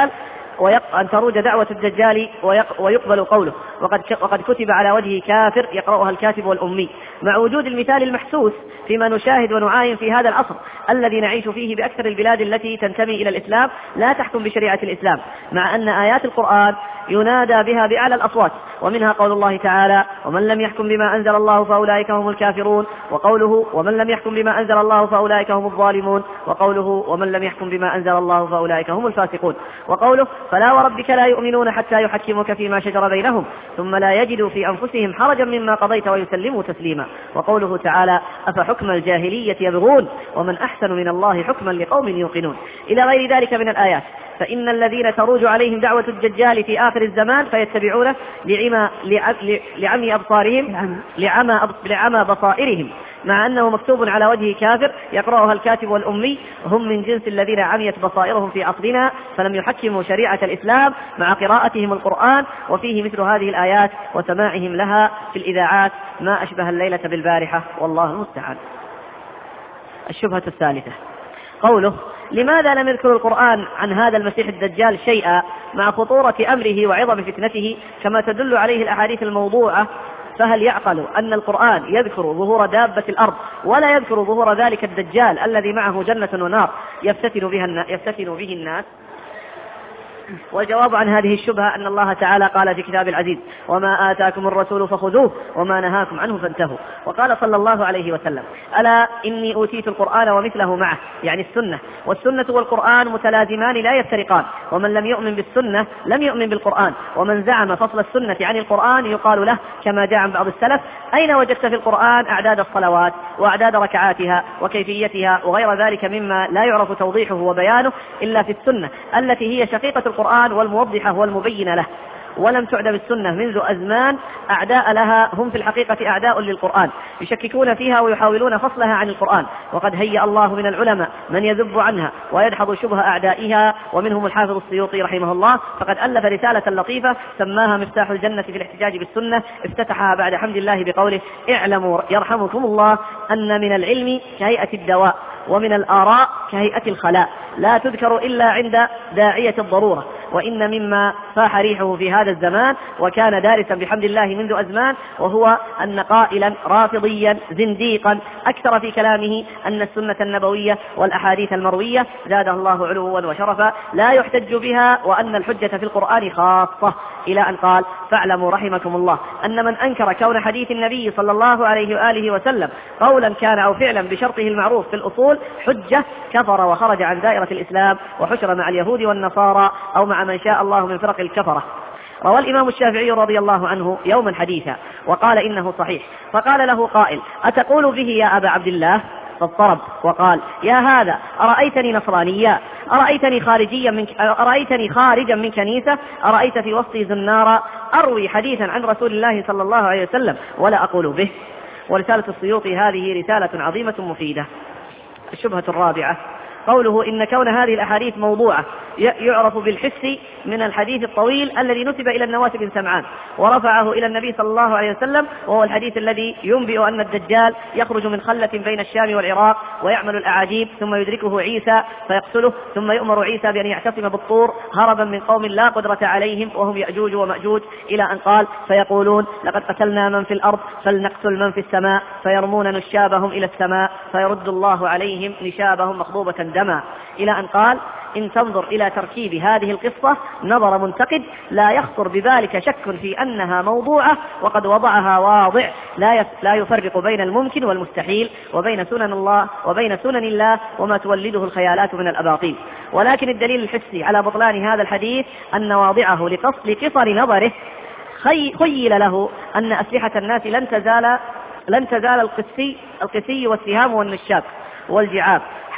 الدجال ويقبل قوله، وقد كتب على وجهه كافر يقرأها الكاتب والأمي، مع وجود المثال المحسوس فيما نشاهد ونعاين في هذا العصر الذي نعيش فيه بأكثر البلاد التي تنتمي إلى الإسلام لا تحكم بشريعة الإسلام، مع أن آيات القرآن ينادى بها بأعلى الأصوات، ومنها قول الله تعالى: ومن لم يحكم بما أنزل الله فأولئك هم الكافرون، وقوله: ومن لم يحكم بما أنزل الله فأولئك هم الظالمون، وقوله: ومن لم يحكم بما أنزل الله فأولئك هم الفاسقون، وقوله: فلا وربك لا يؤمنون حتى يحكموك فيما شجر بينهم ثم لا يجدوا في أنفسهم حرجا مما قضيت ويسلموا تسليما، وقوله تعالى: أفحكم الجاهلية يبغون ومن أحسن من الله حكما لقوم يوقنون، إلى غير ذلك من الآيات. فإن الذين تروج عليهم دعوة الدجال في آخر الزمان فيتبعونه لعمى بصائرهم، مع أنه مكتوب على وجه كافر يقرأها الكاتب والأمي، هم من جنس الذين عميت بصائرهم في عصرنا فلم يحكموا شريعة الإسلام مع قراءتهم القرآن وفيه مثل هذه الآيات وسماعهم لها في الإذاعات ما أشبه الليلة بالبارحة، والله المستعان. الشبهة الثالثة قوله: لماذا لم يذكر القرآن عن هذا المسيح الدجال شيئا مع خطورة أمره وعظم فتنته كما تدل عليه الأحاديث الموضوعة؟ فهل يعقل أن القرآن يذكر ظهور دابة الأرض ولا يذكر ظهور ذلك الدجال الذي معه جنة ونار يفتتن به الناس؟ والجواب عن هذه الشبهة أن الله تعالى قال في كتاب العزيز: وما آتاكم الرسول فخذوه وما نهاكم عنه فانتهوا. وقال صلى الله عليه وسلم: ألا إني أوتيت القرآن ومثله معه، يعني السنة، والسنة والقرآن متلازمان لا يفترقان، ومن لم يؤمن بالسنة لم يؤمن بالقرآن، ومن زعم فصل السنة عن القرآن يقال له كما جاء عن بعض السلف: أين وجدت في القرآن أعداد الصلوات وأعداد ركعاتها وكيفيتها وغير ذلك مما لا يعرف توضيحه وبيانه إلا في السنة التي هي شقيقة القرآن والموضحة والمبينة له. ولم تعدم السنة منذ أزمان أعداء لها هم في الحقيقة أعداء للقرآن يشككون فيها ويحاولون فصلها عن القرآن، وقد هيأ الله من العلماء من يذب عنها ويدحض شبه أعدائها، ومنهم الحافظ السيوطي رحمه الله، فقد ألف رسالة لطيفة سماها مفتاح الجنة في الاحتجاج بالسنة، افتتحها بعد حمد الله بقوله: اعلموا يرحمكم الله أن من العلم كهيئة الدواء ومن الآراء كهيئة الخلاء لا تذكر إلا عند داعية الضرورة، وإن مما فاح ريحه في هذا الزمان وكان دارسا بحمد الله منذ أزمان وهو أن قائلا رافضيا زنديقا أكثر في كلامه أن السنة النبوية والأحاديث المروية زاده الله علوا وشرفا لا يحتج بها، وأن الحجة في القرآن خاصة، إلى أن قال: فاعلموا رحمكم الله أن من أنكر كون حديث النبي صلى الله عليه وآله وسلم قولا كان أو فعلا بشرطه المعروف في الأصول حجة كفر وخرج عن دائرة الإسلام وحشر مع اليهود والنصارى أو مع من شاء الله من فرق الكفرة. روى الإمام الشافعي رضي الله عنه يوما حديثا وقال إنه صحيح، فقال له قائل: أتقول به يا أبا عبد الله؟ فاضطرب وقال: يا هذا أرأيتني نصرانيا؟ أرأيتني خارجا من كنيسة؟ أرأيت في وسطي زنارا أروي حديثا عن رسول الله صلى الله عليه وسلم ولا أقول به؟ ورسالة السيوطي هذه رسالة عظيمة مفيدة. الشبهة الرابعة قوله: إن كون هذه الأحاديث موضوعة يعرف بالحس من الحديث الطويل الذي نسب إلى النواس بن سمعان ورفعه إلى النبي صلى الله عليه وسلم، وهو الحديث الذي ينبئ أن الدجال يخرج من خلة بين الشام والعراق ويعمل الأعاجيب ثم يدركه عيسى فيقتله، ثم يؤمر عيسى بأن يعتصم بالطور هربا من قوم لا قدرة عليهم وهم يأجوج ومأجوج، إلى أن قال: فيقولون لقد قتلنا من في الأرض فلنقتل من في السماء، فيرمون نشابهم إلى السماء فيرد الله عليهم نشابهم مخضوبة دما، إلى أن قال: إن تنظر إلى تركيب هذه القصة نظر منتقد لا يخطر بذلك شك في أنها موضوعة، وقد وضعها واضع لا يفرق بين الممكن والمستحيل وبين سنن الله وما تولده الخيالات من الأباطيل. ولكن الدليل الحسي على بطلان هذا الحديث أن واضعه لقصر نظره خيل له أن أسلحة الناس لن تزال القسي والسهام والنشاب والجعاب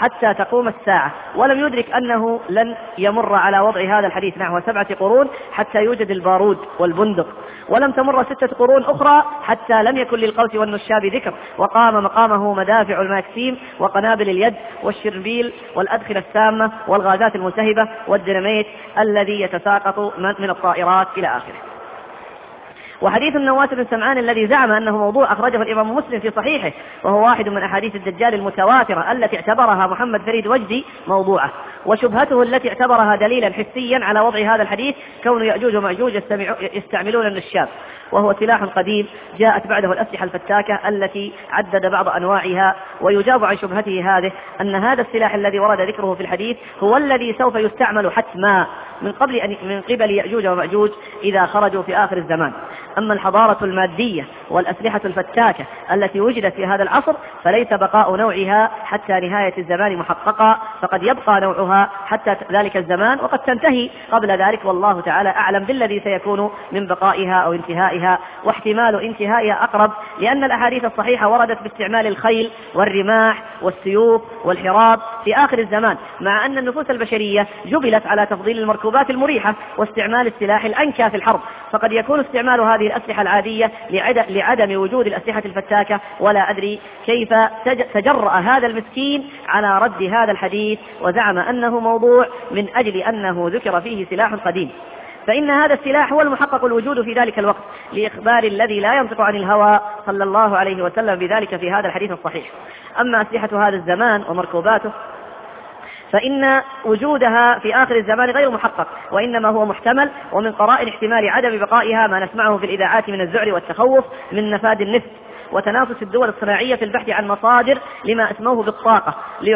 حتى تقوم الساعة، ولم يدرك أنه لن يمر على وضع هذا الحديث نحو 7 قرون حتى يوجد البارود والبندق، ولم تمر 6 قرون أخرى حتى لم يكن للقوس والنشاب ذكر، وقام مقامه مدافع الماكسيم وقنابل اليد والشربيل والأدخنة السامة والغازات الملتهبة والديناميت الذي يتساقط من الطائرات إلى آخره. وحديث النواس بن سمعان الذي زعم أنه موضوع أخرجه الإمام مسلم في صحيحه، وهو واحد من أحاديث الدجال المتواترة التي اعتبرها محمد فريد وجدي موضوعة، وشبهته التي اعتبرها دليلا حسيا على وضع هذا الحديث كون يأجوج ومأجوج يستعملون النشاب، وهو سلاح قديم جاءت بعده الأسلحة الفتاكة التي عدد بعض أنواعها. ويجاب عن شبهته هذه أن هذا السلاح الذي ورد ذكره في الحديث هو الذي سوف يستعمل حتما من قبل يأجوج ومأجوج إذا خرجوا في آخر الزمان. أما الحضارة المادية والأسلحة الفتاكة التي وجدت في هذا العصر فليس بقاء نوعها حتى نهاية الزمان محققا، فقد يبقى نوعها حتى ذلك الزمان وقد تنتهي قبل ذلك، والله تعالى أعلم بالذي سيكون من بقائها أو انتهائها، واحتمال انتهائها أقرب، لأن الأحاديث الصحيحة وردت باستعمال الخيل والرماح والسيوف والحراب في آخر الزمان، مع أن النفوس البشرية جبلت على تفضيل المركوبات المريحة واستعمال السلاح الأنكى في الحرب، فقد يكون استعمال هذه الأسلحة العادية لعدم وجود الأسلحة الفتاكة. ولا أدري كيف تجرأ هذا المسكين على رد هذا الحديث وزعم أنه موضوع من أجل أنه ذكر فيه سلاح قديم، فإن هذا السلاح هو المحقق الوجود في ذلك الوقت لإخبار الذي لا ينطق عن الهوى صلى الله عليه وسلم بذلك في هذا الحديث الصحيح. أما أسلحة هذا الزمان ومركوباته فإن وجودها في آخر الزمان غير محقق، وإنما هو محتمل، ومن قرائن احتمال عدم بقائها ما نسمعه في الإذاعات من الذعر والتخوف من نفاد النفط وتنافس الدول الصناعية في البحث عن مصادر لما اسموه بالطاقة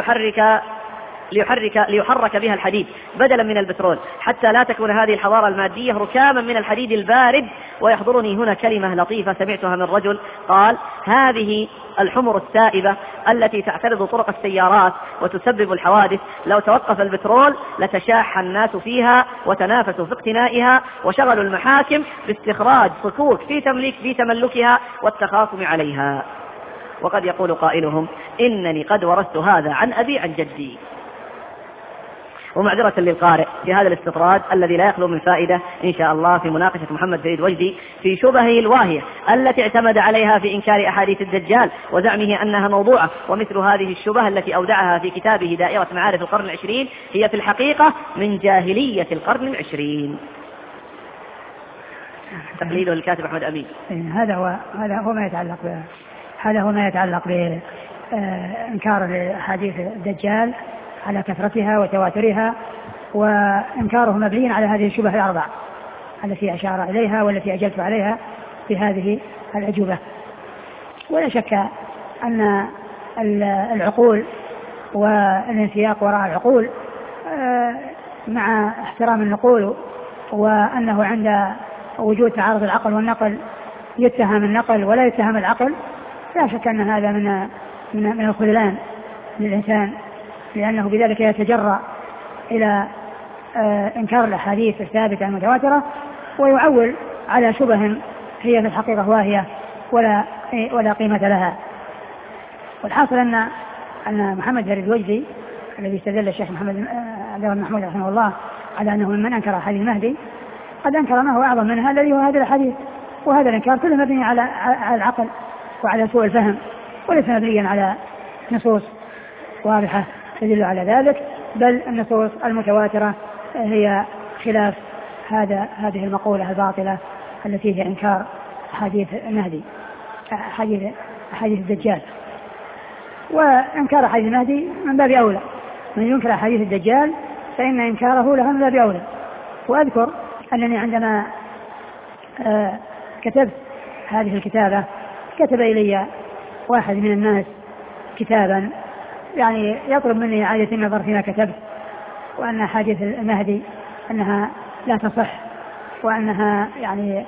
ليحرك بها الحديد بدلا من البترول، حتى لا تكون هذه الحضارة المادية ركاما من الحديد البارد. ويحضرني هنا كلمة لطيفة سمعتها من رجل قال: هذه الحمر السائبة التي تعترض طرق السيارات وتسبب الحوادث لو توقف البترول لتشاح الناس فيها وتنافسوا في اقتنائها وشغلوا المحاكم باستخراج صكوك في تملكها والتخاصم عليها. وقد يقول قائلهم: إنني قد ورثت هذا عن أبي عن جدي. ومعذرة للقارئ في هذا الاستطراد الذي لا يخلو من فائدة إن شاء الله في مناقشة محمد فريد وجدي في شبهه الواهية التي اعتمد عليها في إنكار أحاديث الدجال وزعمه أنها موضوعة. ومثل هذه الشبهة التي أودعها في كتابه دائرة معارف القرن العشرين هي في الحقيقة من جاهلية القرن العشرين. تقليده للكاتب أحمد أمين. هذا هو ما يتعلق بإنكار أحاديث الدجال على كثرتها وتواترها، وإنكاره مبني على هذه الشبه الأربع التي أشار إليها والتي أجلت عليها في هذه الأجوبة. ولا شك أن العقول والانسياق وراء العقول مع احترام النقول، وأنه عند وجود تعارض العقل والنقل يتهم النقل ولا يتهم العقل، لا شك أن هذا من الخذلان للإنسان، لأنه بذلك يتجرأ إلى إنكار الأحاديث الثابتة المتواترة ويعول على شبه هي في الحقيقة واهية ولا قيمة لها. والحاصل أن محمد فريد وجدي الذي استدل الشيخ محمد محمود رحمه الله على أنه من أنكر أحاديث المهدي قد أنكر ما هو أعظم منها الذي هو هذا الحديث، وهذا الإنكار كله مبني على العقل وعلى سوء الفهم، وليس مبنيا على نصوص واضحة تدل على ذلك، بل النصوص المتواترة هي خلاف هذه المقولة الباطلة التي هي إنكار حديث المهدي حديث الدجال. وإنكار حديث المهدي من باب أولى، من ينكر حديث الدجال فإن إنكاره له من باب أولى. وأذكر أنني عندما كتبت هذه الكتابة كتب إلي واحد من الناس كتابا يعني يطلب مني إعادة النظر فيما كتبت، وأن حديث المهدي أنها لا تصح، وأنها يعني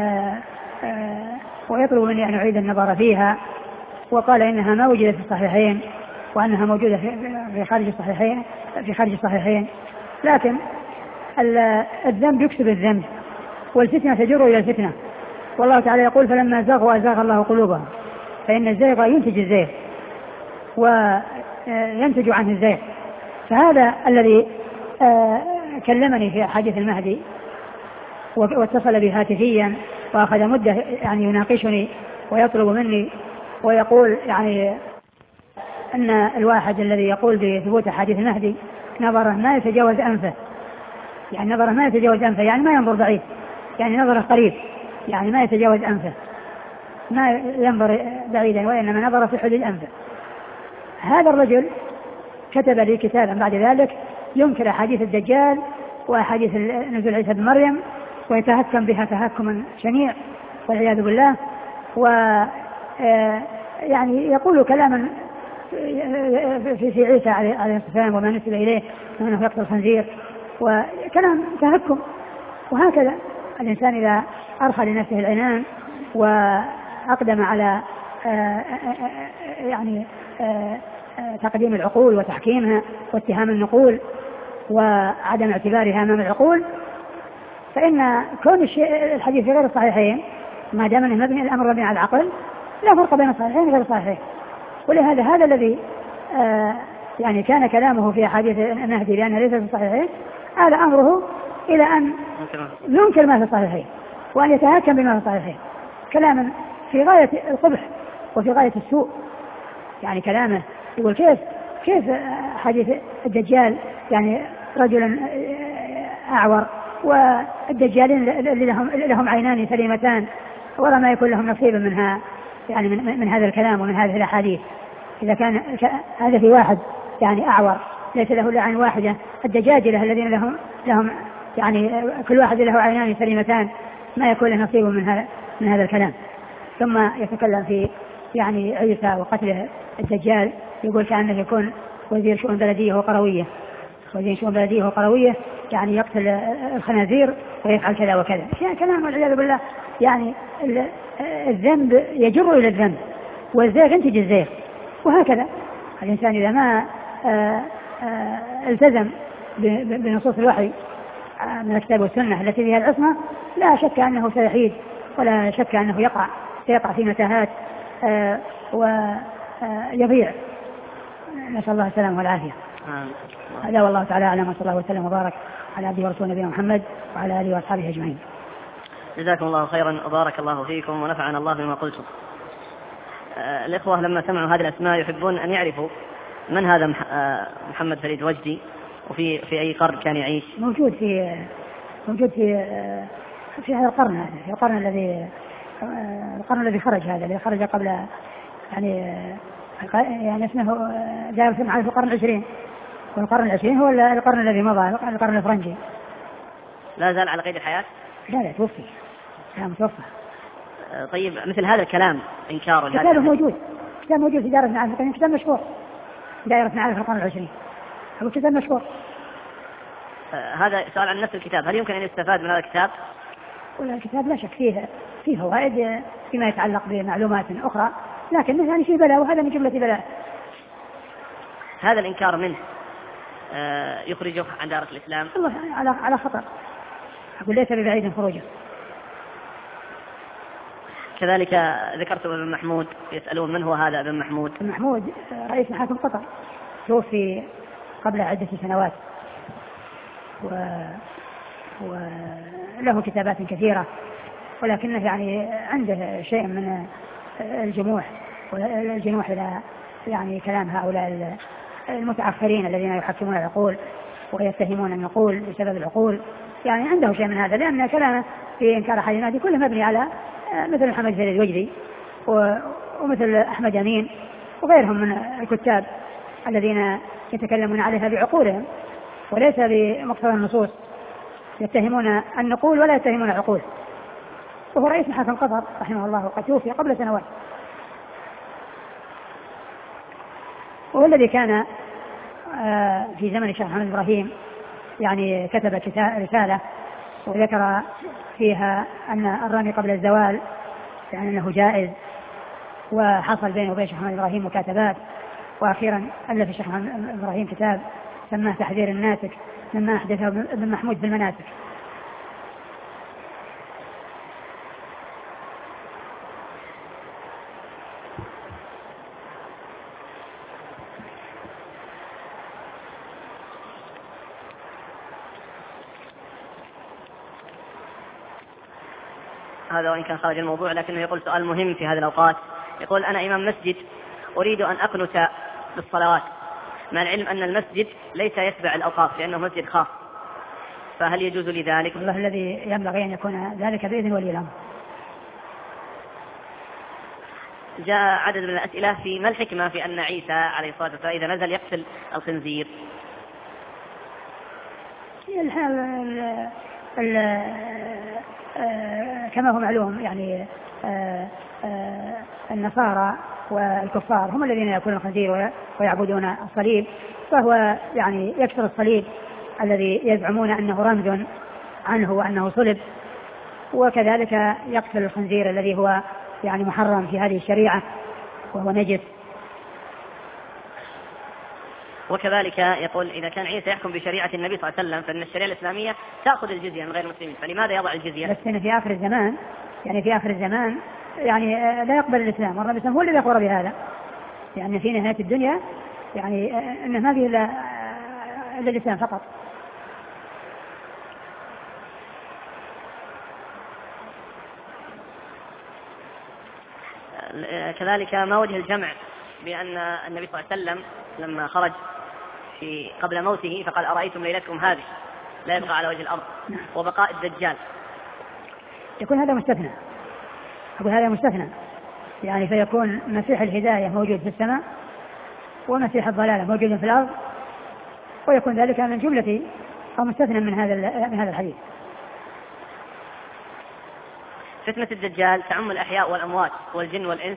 ويطلب مني أن أعيد النظر فيها، وقال إنها ما وجدت في الصحيحين وأنها موجودة في خارج الصحيحين. لكن الذنب يكسب الذنب والفتنة تجر إلى الفتنة، والله تعالى يقول: فلما زاغوا أزاغ الله قلوبهم، فإن الزيغ ينتج الزيغ. ينتج عنه الزيغ. فهذا الذي كلمني في حديث المهدي واتصل بي هاتفيا وأخذ مدة يعني يناقشني ويطلب مني ويقول يعني أن الواحد الذي يقول بثبوت حديث المهدي نظره ما يتجاوز أنفه، يعني نظره ما يتجاوز أنفه، يعني ما ينظر بعيد، يعني نظره قريب، يعني ما يتجاوز أنفه، ما ينظر بعيدا وإنما نظر في حدود أنفه. هذا الرجل كتب لي كتابا بعد ذلك ينكر أحاديث الدجال وأحاديث نزول عيسى بن مريم ويتهكم بها تهكما شنيع والعياذ بالله، و يعني يقول كلاما في عيسى عليه السلام وما نسب إليه أنه يقتل الخنزير وكلام تهكم. وهكذا الإنسان إذا أرخى لنفسه العنان وأقدم على يعني تقديم العقول وتحكيمها واتهام النقول وعدم اعتبارها أمام العقول، فإن كون الحديث غير الصحيحين ما دام أنه مبني الأمر مبني على العقل لا فرق بين الصحيحين وغير الصحيحين. ولهذا هذا الذي يعني كان كلامه في أحاديث المهدي لأنها ليست في الصحيحين هذا أمره إلى أن ينكر ما في الصحيحين وأن يتهكم بما في الصحيحين، كلاما في غاية القبح وفي غاية السوء. يعني كلامه يقول كيف حديث الدجال يعني رجل أعور والدجالين اللي لهم عينان سليمتان ولا ما يكون لهم نصيب منها يعني من هذا الكلام ومن هذه الأحاديث. إذا كان هذا في واحد يعني أعور ليس له إلا عين واحدة، الدجاجلة الذين لهم يعني كل واحد له عينان سليمتان ما يكون له نصيب من هذا الكلام. ثم يتكلم في يعني عيسى وقتله الدجال، يقول كأنه يكون وزير شؤون بلدية وقروية، وزير شؤون بلدية وقروية يعني يقتل الخنازير ويفعل كذا وكذا، كلام والعياذ بالله. يعني الذنب يجر إلى الذنب والزيغ ينتج الزيغ. وهكذا الإنسان إذا ما التزم بنصوص الوحي من الكتاب والسنة التي فيها العصمة لا شك أنه سيحيد ولا شك أنه سيقع في متاهات ويضيع. نسأل الله السلامة والعافية. هذا والله تعالى أعلم، وصلى الله وسلم وبارك على عبده ورسوله نبينا محمد وعلى آله وأصحابه أجمعين. جزاكم الله خيرا وبارك الله فيكم ونفعنا الله بما قلتم. الإخوة لما سمعوا هذه الأسماء يحبون أن يعرفوا من هذا محمد فريد وجدي وفي أي قرن كان يعيش. موجود في هذا القرن، هذا في القرن الذي خرج، هذا الذي خرج قبل يعني اسمه جاء في القرن العشرين، والقرن العشرين هو القرن الذي مضى، القرن الفرنجي. لا زال على قيد الحياة؟ لا توفي، كان متوفى. طيب مثل هذا الكلام إنكاره كتابه موجود في دائرة معارف، كتاب مشهور دائرة معارف القرن العشرين، هو كتاب مشهور. هذا سؤال عن نفس الكتاب، هل يمكن أن يستفاد من هذا الكتاب؟ ولا الكتاب لا شك فيه فوائد فيما يتعلق بمعلومات أخرى، لكن يعني فيه بلاء، وهذا من جملة بلاء. هذا الإنكار منه يخرجه عن دائرة الإسلام؟ الله على خطر، أقول ليس ببعيد خروجه. كذلك ذكرت ابن محمود، يسألون من هو هذا ابن محمود؟ ابن محمود رئيس محاكم قطر، توفي قبل عدة سنوات، وله كتابات كثيرة، ولكنه يعني عنده شيء من الجنوح إلى يعني كلام هؤلاء المتأخرين الذين يحكمون العقول ويتهمون النقول بسبب العقول، يعني عنده شيء من هذا، لأن كلامه في إنكار حديث المهدي كله مبني على مثل محمد فريد وجدي ومثل أحمد أمين وغيرهم من الكتاب الذين يتكلمون عليها بعقولهم وليس بمقتضى النصوص، يتهمون النقول ولا يتهمون العقول. وهو رئيس محاكم قطر رحمه الله، وقد توفي قبل سنوات، وهو الذي كان في زمن الشيخ محمد إبراهيم يعني كتب رسالة وذكر فيها أن الرمي قبل الزوال يعني أنه جائز، وحصل بينه وبين الشيخ محمد إبراهيم مكاتبات، وأخيرا ألف الشيخ محمد إبراهيم كتاب سماه تحذير الناسك مما أحدثه ابن محمود في المناسك. هذا وإن كان خارج الموضوع لكنه يقول سؤال مهم في هذه الأوقات. يقول أنا إمام مسجد أريد أن أقنت بالصلوات، مع العلم أن المسجد ليس يتبع الأوقاف لأنه مسجد خاص، فهل يجوز لي ذلك؟ والله الذي ينبغي أن يكون ذلك بإذن ولي الأمر. جاء عدد من الأسئلة في ما الحكمة في أن عيسى عليه الصلاة والسلام إذا نزل يقتل الخنزير؟ كما هو معلوم يعني النصارى والكفار هم الذين يأكلون الخنزير ويعبدون الصليب، فهو يعني يكسر الصليب الذي يزعمون أنه رمز عنه وأنه صلب، وكذلك يقتل الخنزير الذي هو يعني محرم في هذه الشريعة وهو نجس. وكذلك يقول إذا كان عيسى يحكم بشريعة النبي صلى الله عليه وسلم فإن الشريعة الإسلامية تأخذ الجزية من غير المسلمين، فلماذا يضع الجزية؟ بس في آخر الزمان يعني لا يقبل الإسلام، والرب الإسلام هو الذي أخبر بهذا، يعني في نهاية الدنيا يعني أن ما فيه إلا الإسلام فقط. كذلك ما وجه الجمع بأن النبي صلى الله عليه وسلم لما خرج قبل موته فقال أرأيتم ليلتكم هذه لا يبقى على وجه الأرض وبقاء الدجال؟ يكون هذا مستثنى، أقول هذا مستثنى، يعني فيكون مسيح الهداية موجود في السماء ومسيح الضلالة موجود في الأرض، ويكون ذلك من جملة أو مستثنى من هذا الحديث. فتنة الدجال تعم الأحياء والأموات والجن والإنس؟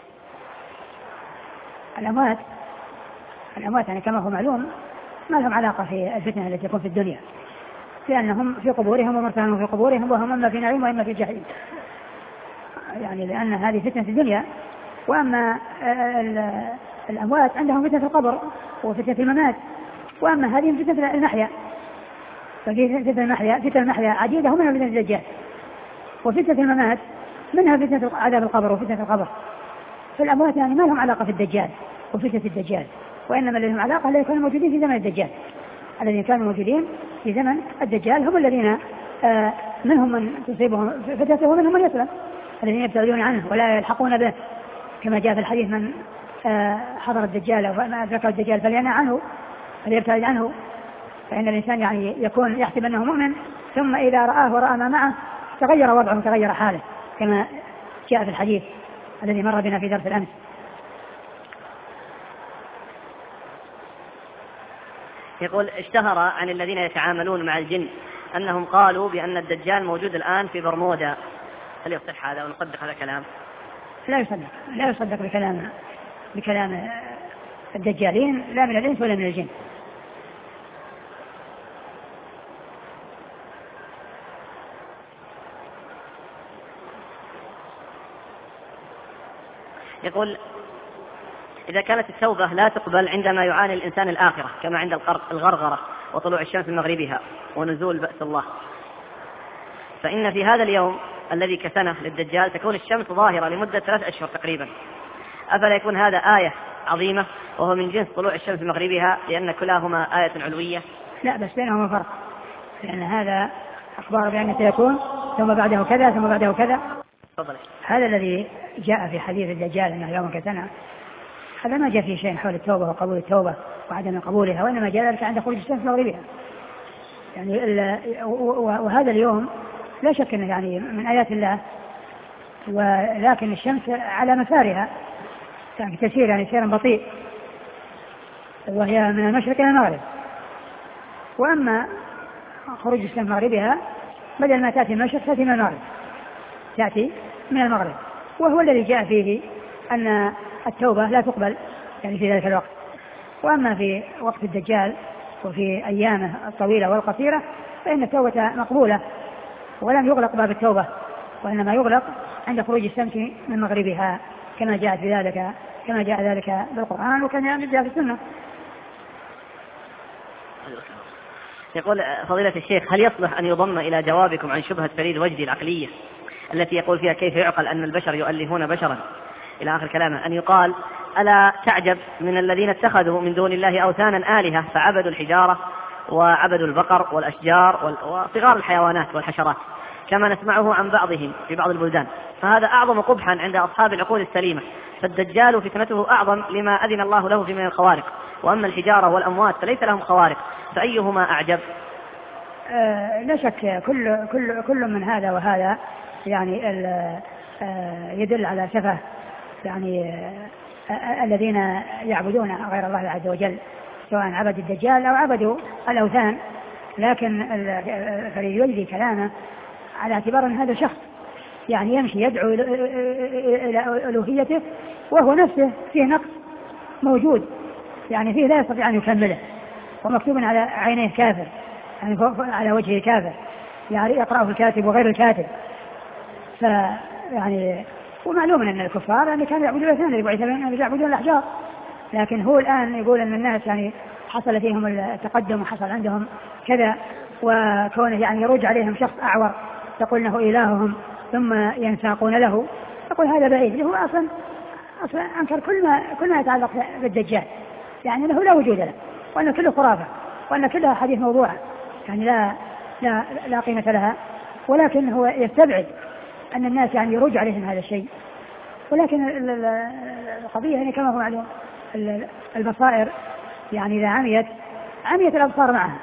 الأموات يعني كما هو معلوم ما لهم علاقة في الفتنة التي تكون في الدنيا، لأنهم في قبورهم ومرتهنون في قبورهم وهم إما في نعيم وإما في جحيم، يعني لأن هذه فتنة الدنيا. وأما الأموات عندهم فتنة القبر وفتنة الممات، وأما هذه فتنة المحيا، ففي فتنة المحيا عديدة ومنها فتنة الدجال، وفتنة الممات منها فتنة عذاب القبر وفتنة القبر. فالأموات يعني ما لهم علاقة في الدجال وفتنة الدجال، وإنما الذين لهم علاقة الذين كانوا موجودين في زمن الدجال. الذين كانوا موجودين في زمن الدجال هم الذين منهم من تصيبهم فتنته ومنهم من يسلم، الذين يبتعدون عنه ولا يلحقون به، كما جاء في الحديث من حضر الدجال أو ما أدرك الدجال فلينأ عنه فليبتعد عنه، فإن الإنسان يعني يكون يحسب أنه مؤمن ثم إذا رآه ورأى ما معه تغير وضعه وتغير حاله، كما جاء في الحديث الذي مر بنا في درس الأمس. يقول اشتهر عن الذين يتعاملون مع الجن أنهم قالوا بأن الدجال موجود الآن في برمودا، هل يصح هذا ونصدق هذا الكلام؟ لا يصدق بكلام الدجالين لا من الإنس ولا من الجن. يقول إذا كانت التوبة لا تقبل عندما يعاني الإنسان الآخرة كما عند الغرغرة وطلوع الشمس من مغربها ونزول بأس الله، فإن في هذا اليوم الذي كسنه للدجال تكون الشمس ظاهرة لمدة 3 أشهر تقريبا، أفلا يكون هذا آية عظيمة وهو من جنس طلوع الشمس من مغربها لأن كلاهما آية علوية؟ لا، بس بينهما فرق، لأن هذا أخبار بأن سيكون ثم بعده كذا ثم بعده كذا. هذا الذي جاء في حديث الدجال أنه يوم كسنه هذا ما جاء فيه شيء حول التوبة وقبول التوبة وعدم قبولها، وإنما جاء ذلك عند خروج الشمس مغربها يعني. وهذا اليوم لا شك أنه يعني من آيات الله، ولكن الشمس على مسارها يعني تسير يعني سيرا بطيء وهي من المشرق إلى المغرب، وأما خروج الشمس مغربها بدل ما تأتي من المشرق تأتي من المغرب، تأتي من المغرب، وهو الذي جاء فيه أن التوبة لا تقبل يعني في ذلك الوقت. وأما في وقت الدجال وفي أيامه الطويلة والقصيرة فإن التوبة مقبولة ولم يغلق باب التوبة، وإنما يغلق عند خروج الشمس من مغربها كما جاء ذلك بالقرآن وكما جاء في السنة. يقول فضيلة الشيخ هل يصلح أن يضم إلى جوابكم عن شبهة فريد وجدي العقلية التي يقول فيها كيف يعقل أن البشر يؤلهون بشرا إلى آخر كلامه أن يقال ألا تعجب من الذين اتخذوا من دون الله أوثانا آلهة فعبدوا الحجارة وعبدوا البقر والأشجار وصغار الحيوانات والحشرات، كما نسمعه عن بعضهم في بعض البلدان، فهذا أعظم قبحا عند أصحاب العقول السليمة. فالدجال فتنته أعظم لما أذن الله له في من الخوارق، وأما الحجارة والأموات فليس لهم خوارق، فأيهما أعجب؟ لا شك كل من هذا وهذا يعني يدل على سفه يعني الذين يعبدون غير الله عز وجل، سواء عبد الدجال أو عبدوا الأوثان. لكن فليجري كلامه على اعتبار أن هذا شخص يعني يمشي يدعو إلى ألوهيته وهو نفسه فيه نقص موجود، يعني فيه لا يستطيع أن يكمله، ومكتوب على عينيه كافر، يعني على وجهه كافر، يعني يقرأه الكاتب وغير الكاتب. يعني ومعلوم أن الكفار يعني كانوا يعبدون الأوثان، يعبدون الأحجار، لكن هو الآن يقول أن الناس يعني حصل فيهم التقدم وحصل عندهم كذا، وكونه يعني يرج عليهم شخص أعور يقول أنه إلههم ثم ينساقون له، يقول هذا بعيد. هو أصلا أنكر كل ما يتعلق بالدجال، يعني أنه لا وجود له، وأن كله خرافة، وأن كلها حديث موضوع، يعني لا قيمة لها. ولكن هو يستبعد أن الناس يعني يرج عليهم هذا الشيء. ولكن القضية يعني كما هو معلوم البصائر يعني إذا عميت الأبصار معها.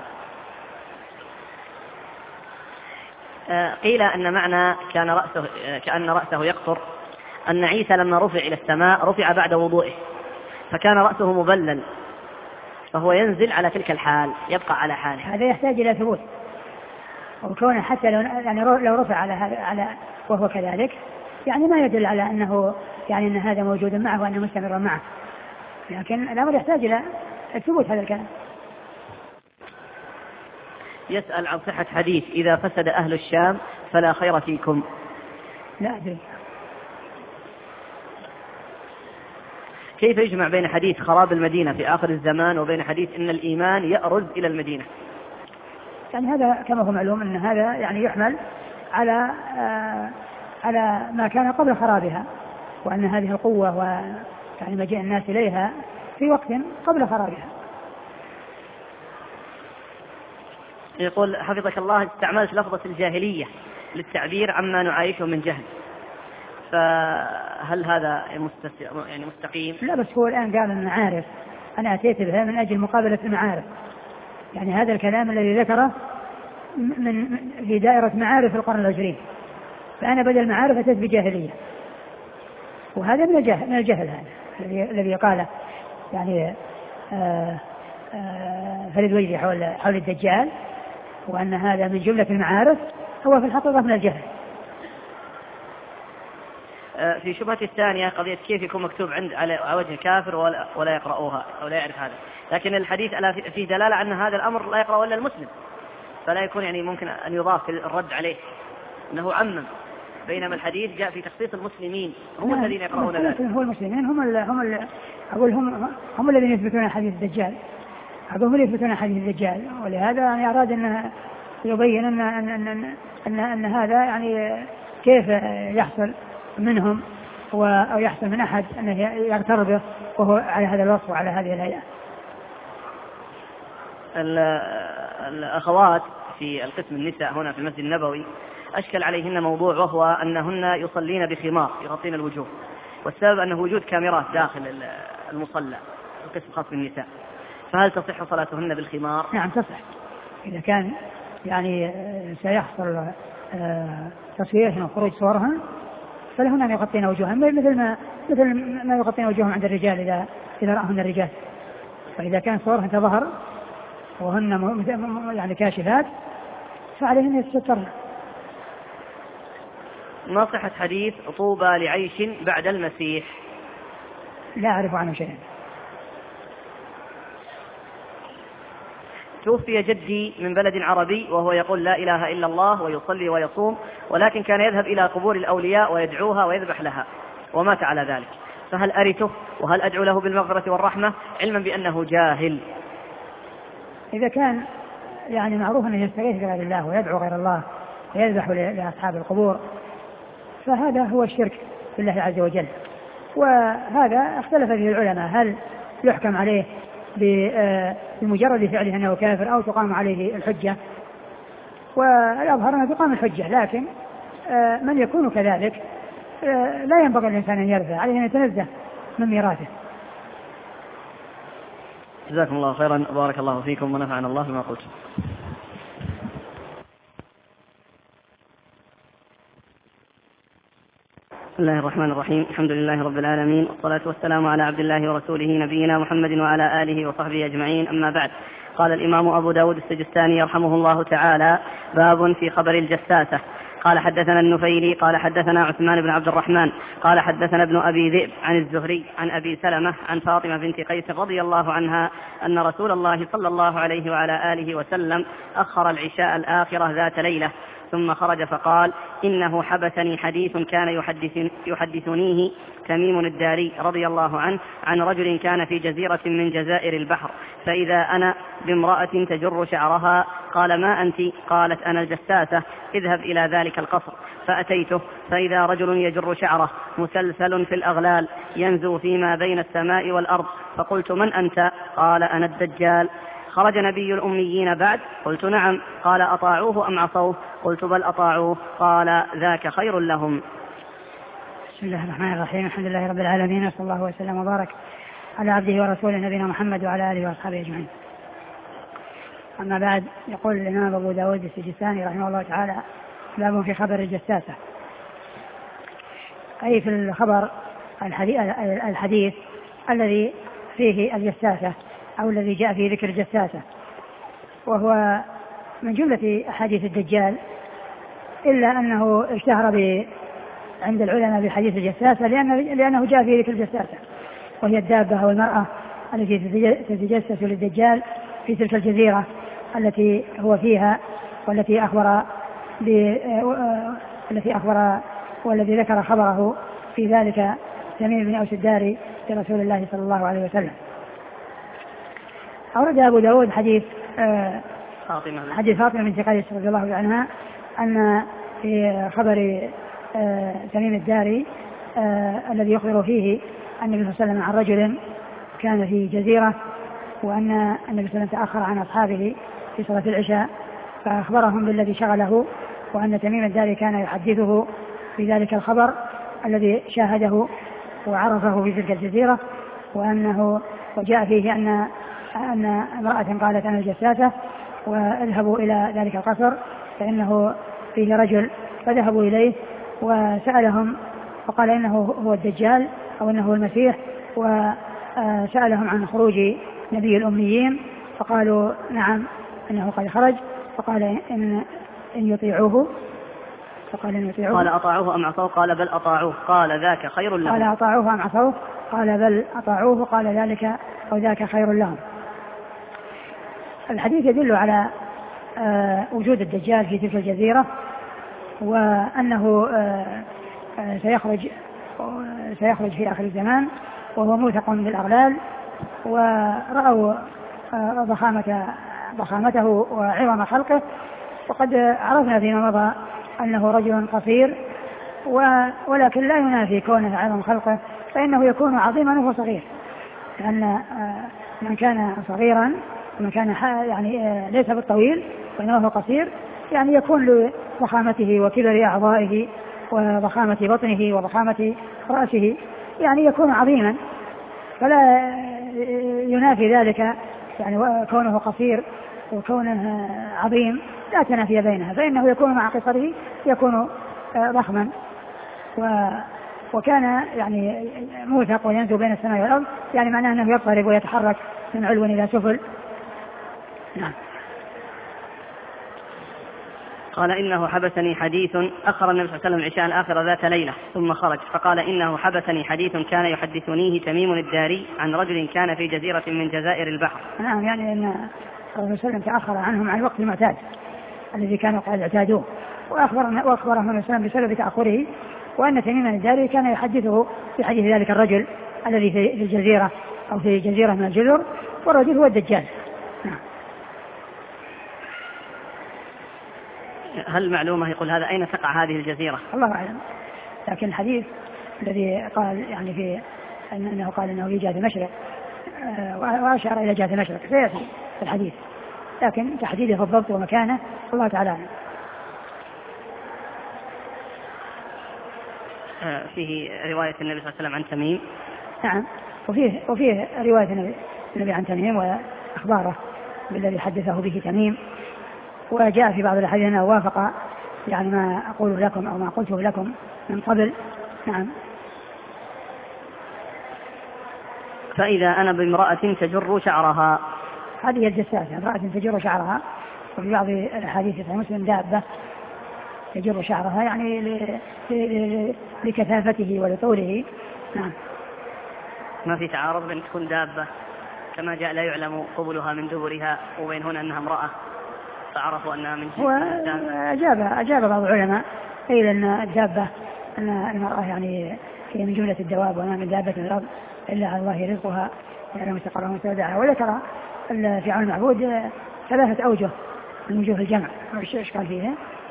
قيل أن معنى كأن رأسه يقطر أن عيسى لما رفع إلى السماء رفع بعد وضوئه، فكان رأسه مبلل، فهو ينزل على تلك الحال، يبقى على حاله. هذا يحتاج إلى ثبوت، وكونه حتى لو رفع على وهو كذلك يعني ما يدل على أنه يعني أن هذا موجود معه وأنه مستمر معه، لكن الأمر يحتاج إلى الثبوت هذا الكلام. يسأل عن صحة حديث إذا فسد أهل الشام فلا خير فيكم. لا أدري. كيف يجمع بين حديث خراب المدينة في آخر الزمان وبين حديث إن الإيمان يأرز إلى المدينة؟ يعني هذا كما هو معلوم أن هذا يعني يحمل على ما كان قبل خرابها، وأن هذه القوة ويعني مجيء الناس إليها في وقت قبل خرابها. يقول حفظك الله استعملت لفظة الجاهلية للتعبير عما نعايشه من جهل، فهل هذا يعني مستقيم؟ لا، بس هو الآن قال المعارف، أنا أتيت بها من أجل مقابلة المعارف، يعني هذا الكلام الذي ذكره في دائرة معارف القرن العشرين، فأنا بدل معارف أتيت بجاهلية، وهذا من الجهل هذا الذي قاله يعني فريد وجدي حول الدجال، وأن هذا من جملة المعارف، هو في الحقيقة من الجهل. في شبهة الثانية قضية كيف يكون مكتوب على وجه كافر ولا يقرأوها أو لا يعرف هذا، لكن الحديث فيه دلالة أن هذا الأمر لا يقرأ إلا المسلم، فلا يكون يعني ممكن أن يضاف الرد عليه أنه عمم، بينما الحديث جاء في تخصيص المسلمين هم الذين يقرؤون ذلك. هو المسلمين هم الذين يثبتون حديث الدجال، هم اللي يثبتون حديث الدجال، ولهذا يعني أراد أن يبين أن هذا يعني كيف يحصل منهم أو يحصل من أحد أنه يغتر به وهو على هذا الوصف وعلى هذه الهيئة. الأخوات في القسم النساء هنا في المسجد النبوي أشكل عليهن موضوع، وهو أنهن يصلين بخمار يغطين الوجوه، والسبب أنه وجود كاميرات داخل المصلى القسم الخاص بالنساء، فهل تصح صلاتهن بالخمار؟ نعم تصح، إذا كان يعني سيحصل تصويرهن وخروج صورهن فلهن أن يغطين وجوههن مثل ما يغطين وجوههم عند الرجال إذا رأهن الرجال، فإذا كان صورهن تظهر وهن يعني كاشفات فعليهن يستترن. ما صحة حديث طوبى لعيش بعد المسيح؟ لا أعرف عنه شيئا. توفي جدي من بلد عربي وهو يقول لا إله إلا الله ويصلي ويصوم، ولكن كان يذهب إلى قبور الأولياء ويدعوها ويذبح لها ومات على ذلك، فهل أرثه وهل أدعو له بالمغفرة والرحمة علما بأنه جاهل؟ إذا كان يعني معروف أنه يستغيث بغير الله ويدعو غير الله ويذبح لأصحاب القبور فهذا هو الشرك بالله عز وجل، وهذا اختلف فيه العلماء، هل يحكم عليه بمجرد فعله أنه كافر أو تقام عليه الحجة والأظهر أنه تقام الحجة، لكن من يكون كذلك لا ينبغي الإنسان أن يرثى، عليه أن يتنزه من ميراثه. جزاكم الله خيرا، بارك الله فيكم ونفعنا الله بما قلت. بسم الله الرحمن الرحيم، الحمد لله رب العالمين، والصلاة والسلام على عبد الله ورسوله نبينا محمد وعلى آله وصحبه أجمعين، أما بعد. قال الإمام أبو داود السجستاني رحمه الله تعالى: باب في خبر الجساسة. قال حدثنا النفيلي قال حدثنا عثمان بن عبد الرحمن قال حدثنا ابن أبي ذئب عن الزهري عن أبي سلمة عن فاطمة بنت قيس رضي الله عنها أن رسول الله صلى الله عليه وعلى آله وسلم أخر العشاء الآخرة ذات ليلة ثم خرج فقال: إنه حبسني حديث كان يحدثنيه تميم الداري رضي الله عنه عن رجل كان في جزيرة من جزائر البحر، فإذا أنا بامرأة تجر شعرها. قال: ما أنت؟ قالت: أنا الجساسة، اذهب إلى ذلك القصر. فأتيته فإذا رجل يجر شعره مسلسل في الأغلال ينزو فيما بين السماء والأرض. فقلت: من أنت؟ قال: أنا الدجال. خرج نبي الأميين بعد؟ قلت: نعم. قال: أطاعوه أم عصوه؟ قلت: بل أطاعوه. قال: ذاك خير لهم. بسم الله الرحمن الرحيم، الحمد لله رب العالمين، صلى الله وسلم وبارك على عبده ورسوله نبينا محمد وعلى آله وأصحابه أجمعين. أما بعد، يقول الإمام أبو داود السجستاني رحمه الله تعالى: باب في خبر الجساسة، أي في الخبر الحديث الذي فيه الجساسة أو الذي جاء فيه ذكر الجساسة، وهو من جملة أحاديث الدجال، إلا أنه اشتهر عند العلماء بحديث الجساسة لأنه جاء فيه ذكر الجساسة، وهي الدابة أو المرأة التي تتجسس للدجال في تلك الجزيرة التي هو فيها، والتي أخبر والذي ذكر خبره في ذلك تميم بن أوس الداري لرسول الله صلى الله عليه وسلم. أورد أبو داود حديث فاطمة بنت قيس رضي الله عنها أن في خبر تميم الداري الذي يخبر فيه النبي صلى الله عليه وسلم عن رجل كان في جزيرة، وأن النبي صلى الله عليه وسلم تأخر عن أصحابه في صلاة العشاء فأخبرهم بالذي شغله، وأن تميم الداري كان يحدثه في ذلك الخبر الذي شاهده وعرفه في تلك الجزيرة، وجاء فيه أن امرأة قالت: أنا الجساسة، واذهبوا إلى ذلك القصر فإنه فيه رجل. فذهبوا إليه وسألهم فقال إنه هو الدجال أو إنه هو المسيح، وسألهم عن خروج نبي الأميين فقالوا: نعم إنه قد خرج. فقال: إن يطيعوه. قال: أطاعوه أم عصوه؟ قال: بل أطاعوه. قال: ذاك خير لهم. قال: أطاعوه أم عصوه؟ قال: بل أطاعوه. قال: ذاك خير لهم. الحديث يدل على وجود الدجال في تلك الجزيرة، وأنه سيخرج في آخر الزمان، وهو موثق بالأغلال، ورأوا ضخامته وعظم خلقه. وقد عرفنا فيما مضى أنه رجل قصير، ولكن لا ينافي كونه عظم خلقه، فإنه يكون عظيما وهو صغير، لأن من كان صغيرا ومن كان يعني ليس بالطويل وإنما هو قصير، يعني يكون لضخامته وكبر أعضائه وضخامة بطنه وضخامة رأسه، يعني يكون عظيما، فلا ينافي ذلك يعني كونه قصير وكونه عظيم لا تنافي بينها، فإنه يكون مع قصره يكون ضخما، وكان يعني موثق وينزو بين السماء والأرض، يعني معناه أنه يضطرب ويتحرك من علو إلى سفل. نعم. قال: إنه حبسني حديث، أخر النبي صلى الله عليه وسلم العشاء الآخرة ذات ليلة ثم خرج فقال: إنه حبسني حديث كان يحدثنيه تميم الداري عن رجل كان في جزيرة من جزائر البحر. نعم، يعني أن الرسول صلى الله عليه وسلم تأخر عنهم عن الوقت المعتاد الذي كانوا قد اعتادوه، وأخبرهم النبي صلى الله عليه وسلم بسبب تأخره، وأن تميم الداري كان يحدثه في حديث ذلك الرجل الذي في الجزيرة أو في جزيرة من الجزر، والرجل هو الدجال. نعم. هل معلومة يقول هذا أين تقع هذه الجزيرة؟ الله أعلم، لكن الحديث الذي قال يعني في أنه قال أنه في جهة المشرق وأشار إلى جهة المشرق سيأتي في الحديث، لكن تحديده بالضبط ومكانه الله تعالى. فيه رواية النبي صلى الله عليه وسلم عن تميم. نعم، وفيه رواية النبي عن تميم وأخباره بالذي حدثه به تميم، وجاء في بعض الأحاديث أنه وافق يعني ما أقول لكم أو ما قلته لكم من قبل. نعم. فإذا أنا بامرأة تجر شعرها، هذه الجساسة، امرأة تجر شعرها، وفي بعض الأحاديث في مسلم دابة تجر شعرها يعني لكثافته ولطوله. نعم. ما في تعارض بين تكون دابة كما جاء لا يعلم قبلها من دبرها، وبين هنا أنها امرأة فعرفوا أنها من جنس. أجاب بعض العلماء قيل أن الدابة أن المرأة يعني هي من جملة الدواب وما من دابة الأرض إلا على الله رزقها يعلم مستقرها ومستودعها. وذكر في عون المعبود 3 أوجه من وجوه الجمع وش إشكال فيها.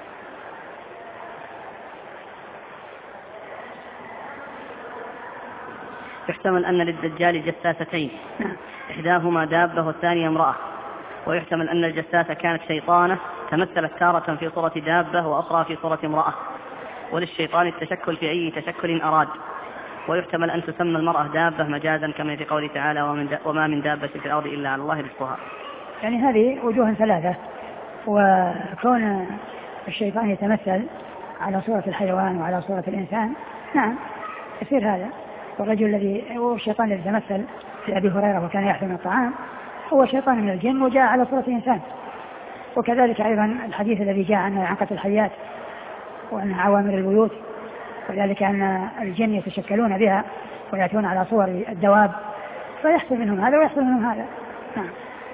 يحتمل أن للدجال جساستين، إحداهما دابة والثانية امرأة، ويحتمل أن الجساسة كانت شيطانة تمثلت تارة في صورة دابة وأخرى في صورة امرأة، وللشيطان التشكل في أي تشكل أراد. ويحتمل أن تسمى المرأة دابة مجازا كما في قوله تعالى وما من دابة في الأرض إلا على الله رزقها. يعني هذه وجوه 3، وكون الشيطان يتمثل على صورة الحيوان وعلى صورة الإنسان نعم يصير هذا. والشيطان الذي تمثل في أبي هريرة وكان يأكل من الطعام هو شيطان من الجن وجاء على صورة إنسان. وكذلك أيضا الحديث الذي جاء عن عنقة الحيات وأنها عوامر البيوت، وذلك أن الجن يتشكلون بها ويأتون على صور الدواب، فيحصل منهم هذا ويحصل منهم هذا. نعم.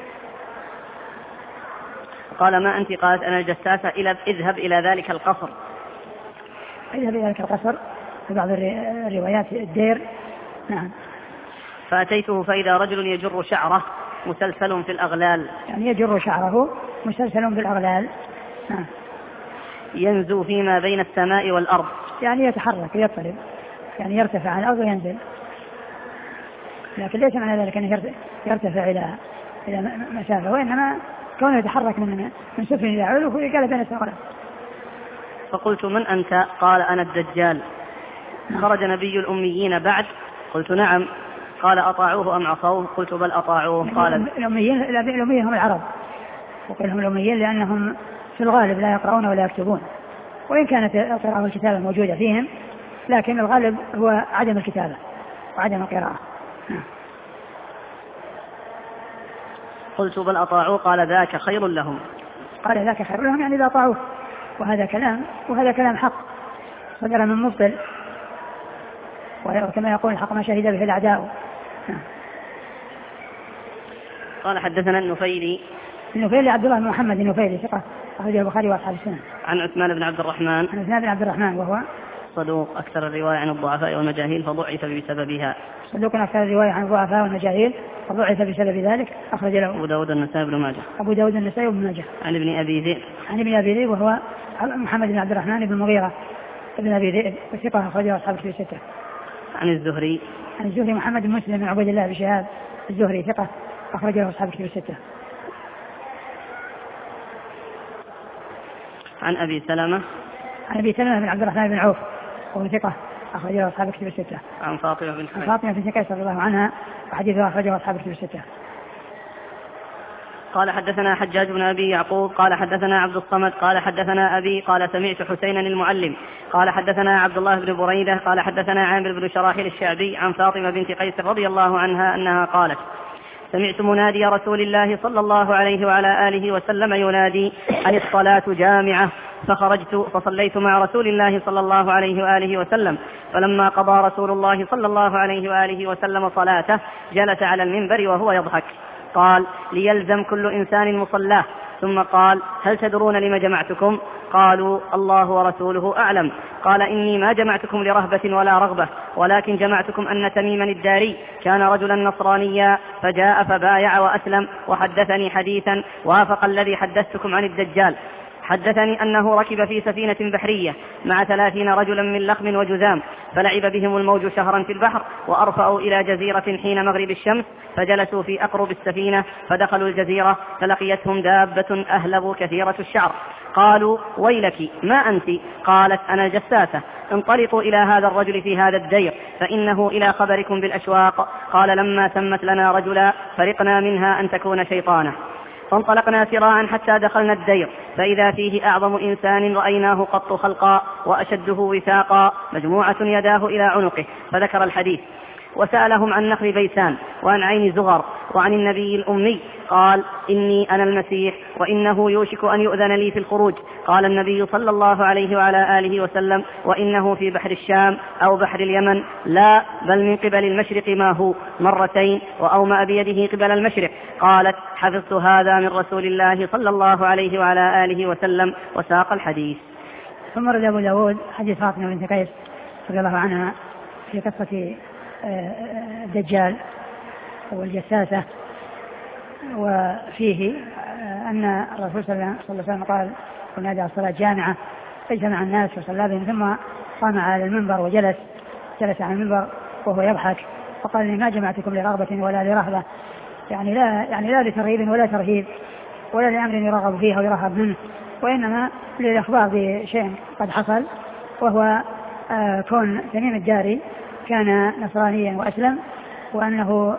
قال ما أنت؟ قالت أنا الجساسة. اذهب إلى ذلك القصر. اذهب إلى ذلك القصر في بعض الروايات الدير. نعم. فأتيته فإذا رجل يجر شعره مسلسل في الأغلال، يعني يجر شعره مسلسل في الأغلال. نعم. ينزو فيما بين السماء والأرض، يعني يتحرك يضطرب، يعني يرتفع عن الأرض وينزل، لكن ليس معنى ذلك أنه يرتفع إلى مسافة، وإنما كونه يتحرك من سفل إلى علو قال بين السماوات. فقلت من أنت؟ قال أنا الدجال. خرج نبي الأميين بعد؟ قلت نعم. قال أطاعوه أم عصوه؟ قلت بل أطاعوه. قال الأميين هم العرب، وقلهم الأميين لأنهم في الغالب لا يقرؤون ولا يكتبون، وإن كانت القراءة والكتابة موجودة فيهم لكن الغالب هو عدم الكتابة وعدم القراءة. قلت بل أطاعوه. قال ذاك خير لهم. قال ذاك خير لهم يعني إذا أطاعوه، وهذا كلام حق صدر من مبطل، وكما يقول الحق ما شهد به الأعداء. قال حدثنا النفيلي عبد الله بن محمد النفيلي ثقة أخرجه البخاري وأصحاب السنن. عن عثمان بن عبد الرحمن وهو صدوق أكثر الرواية عن الضعفاء والمجاهيل فضعف بسببها. صدوق أكثر الرواية عن الضعفاء والمجاهيل فضعف بسبب ذلك. أخرج له أبو داود النسائي وابن ماجه. عن ابن أبي ذئب وهو محمد بن عبد الرحمن بن المغيرة ابن أبي ذئب وثقة أخرجه أصحاب الكتب الستة. عن الزهري محمد بن مسلم بن عبيد الله بن شهاب الزهري ثقة أخرجه أصحاب الكتب الستة. عن أبي سلمة بن عبد الرحمن بن عوف وهو ثقة أخرجه أصحاب الكتب الستة. عن فاطمة بنت قيس رضي الله عنها وحديثها أخرجه أصحاب الكتب الستة. قال حدثنا حجاج بن أبي يعقوب قال حدثنا عبد الصمد قال حدثنا أبي قال سمعت حسينا المعلم قال حدثنا عبد الله بن بريدة قال حدثنا عامر بن شراحيل الشعبي عن فاطمة بنت قيس رضي الله عنها أنها قالت سمعت منادي رسول الله صلى الله عليه وعلى آله وسلم ينادي أن الصلاة جامعة، فخرجت فصليت مع رسول الله صلى الله عليه وآله وسلم، فلما قضى رسول الله صلى الله عليه وآله وسلم صلاته جلس على المنبر وهو يضحك. قال ليلزم كل إنسان مصلاه، ثم قال هل تدرون لما جمعتكم؟ قالوا الله ورسوله أعلم. قال إني ما جمعتكم لرهبة ولا رغبة، ولكن جمعتكم أن تميما الداري كان رجلا نصرانيا فجاء فبايع وأسلم وحدثني حديثا وافق الذي حدثتكم عن الدجال، حدثني أنه ركب في سفينة بحرية مع 30 رجلا من لخم وجذام، فلعب بهم الموج شهرا في البحر، وأرفأوا إلى جزيرة حين مغرب الشمس، فجلسوا في أقرب السفينة، فدخلوا الجزيرة فلقيتهم دابة أهلب كثيرة الشعر، قالوا ويلك ما أنت؟ قالت أنا الجساسة، انطلقوا إلى هذا الرجل في هذا الدير فإنه إلى خبركم بالأشواق. قال لما سمت لنا رجلا فرقنا منها أن تكون شيطانة، فانطلقنا سراعا حتى دخلنا الدير، فإذا فيه أعظم إنسان رأيناه قط خلقا وأشده وثاقا، مجموعة يداه إلى عنقه، فذكر الحديث. وسألهم عن نخل بيسان وعن عين زغر وعن النبي الأمي، قال إني أنا المسيح وإنه يوشك أن يؤذن لي في الخروج. قال النبي صلى الله عليه وعلى آله وسلم وإنه في بحر الشام أو بحر اليمن، لا بل من قبل المشرق ما هو، مرتين، وأومأ بيده قبل المشرق. قالت حفظت هذا من رسول الله صلى الله عليه وعلى آله وسلم، وساق الحديث. ثم رد أبو داود حديث فاطمة بنت قيس رضي الله عنها في قصة الدجال والجساسة، وفيه أن الرسول صلى الله عليه وسلم قال ونادى الصلاة جامعة، فاجتمع الناس وصلى بهم، ثم قام على المنبر وجلس على المنبر وهو يضحك، فقال لي ما جمعتكم لرغبة ولا لرهبة، يعني لا لترغيب ولا ترهيب ولا لأمر يرغب فيه ويرهب منه، وإنما للإخبار بشيء قد حصل، وهو كون تميم الداري كان نصرانيا وأسلم، وأنه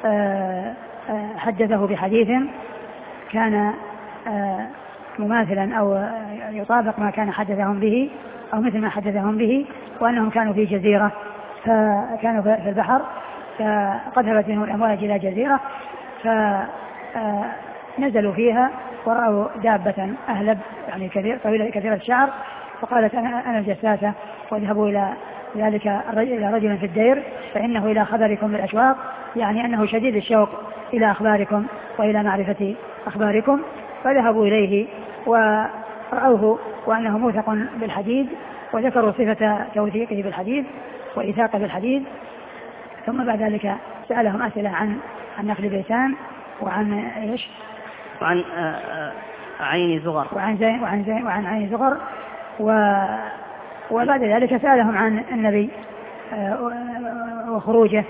حدثه بحديث كان مماثلا أو يطابق ما كان حدثهم به أو مثل ما حدثهم به، وأنهم كانوا في جزيرة، فكانوا في البحر، فقذفت بهم الأمواج إلى جزيرة، فنزلوا فيها ورأوا دابة أهلب يعني طويلة كثيرة الشعر، فقالت أنا الجساسة، واذهبوا إلى ذلك إلى رجل في الدير فإنه إلى خبركم بالأشواق، يعني أنه شديد الشوق إلى أخباركم وإلى معرفة أخباركم. فذهبوا إليه ورأوه وأنه موثق بالحديد، وذكروا صفة توثيقه بالحديد وإيثاقه بالحديد. ثم بعد ذلك سألهم أسئلة عن نخل بيسان وعن إيش؟ وعن عين زغر وعن عين زغر. وبعد ذلك سألهم عن النبي وخروجه،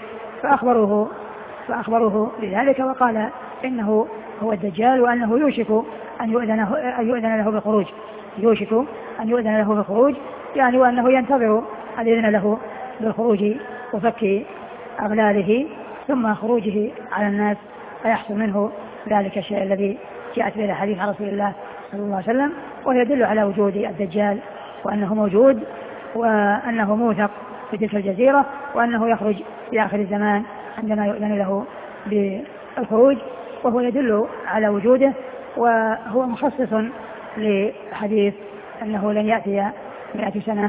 فأخبروه بذلك، وقال إنه هو الدجال، وأنه يوشك أن يؤذن له بالخروج، يوشك أن يؤذن له بالخروج، يعني وأنه ينتظر الإذن له بالخروج وفك أغلاله ثم خروجه على الناس، فيحصل منه ذلك الشيء الذي جاءت به الحديث عن رسول الله صلى الله عليه وسلم، ويدل على وجود الدجال وأنه موجود، وأنه موثق في تلك الجزيرة، وأنه يخرج في آخر الزمان عندما يؤذن له بالخروج، وهو يدل على وجوده. وهو مخصص لحديث أنه لن يأتي 100 سنة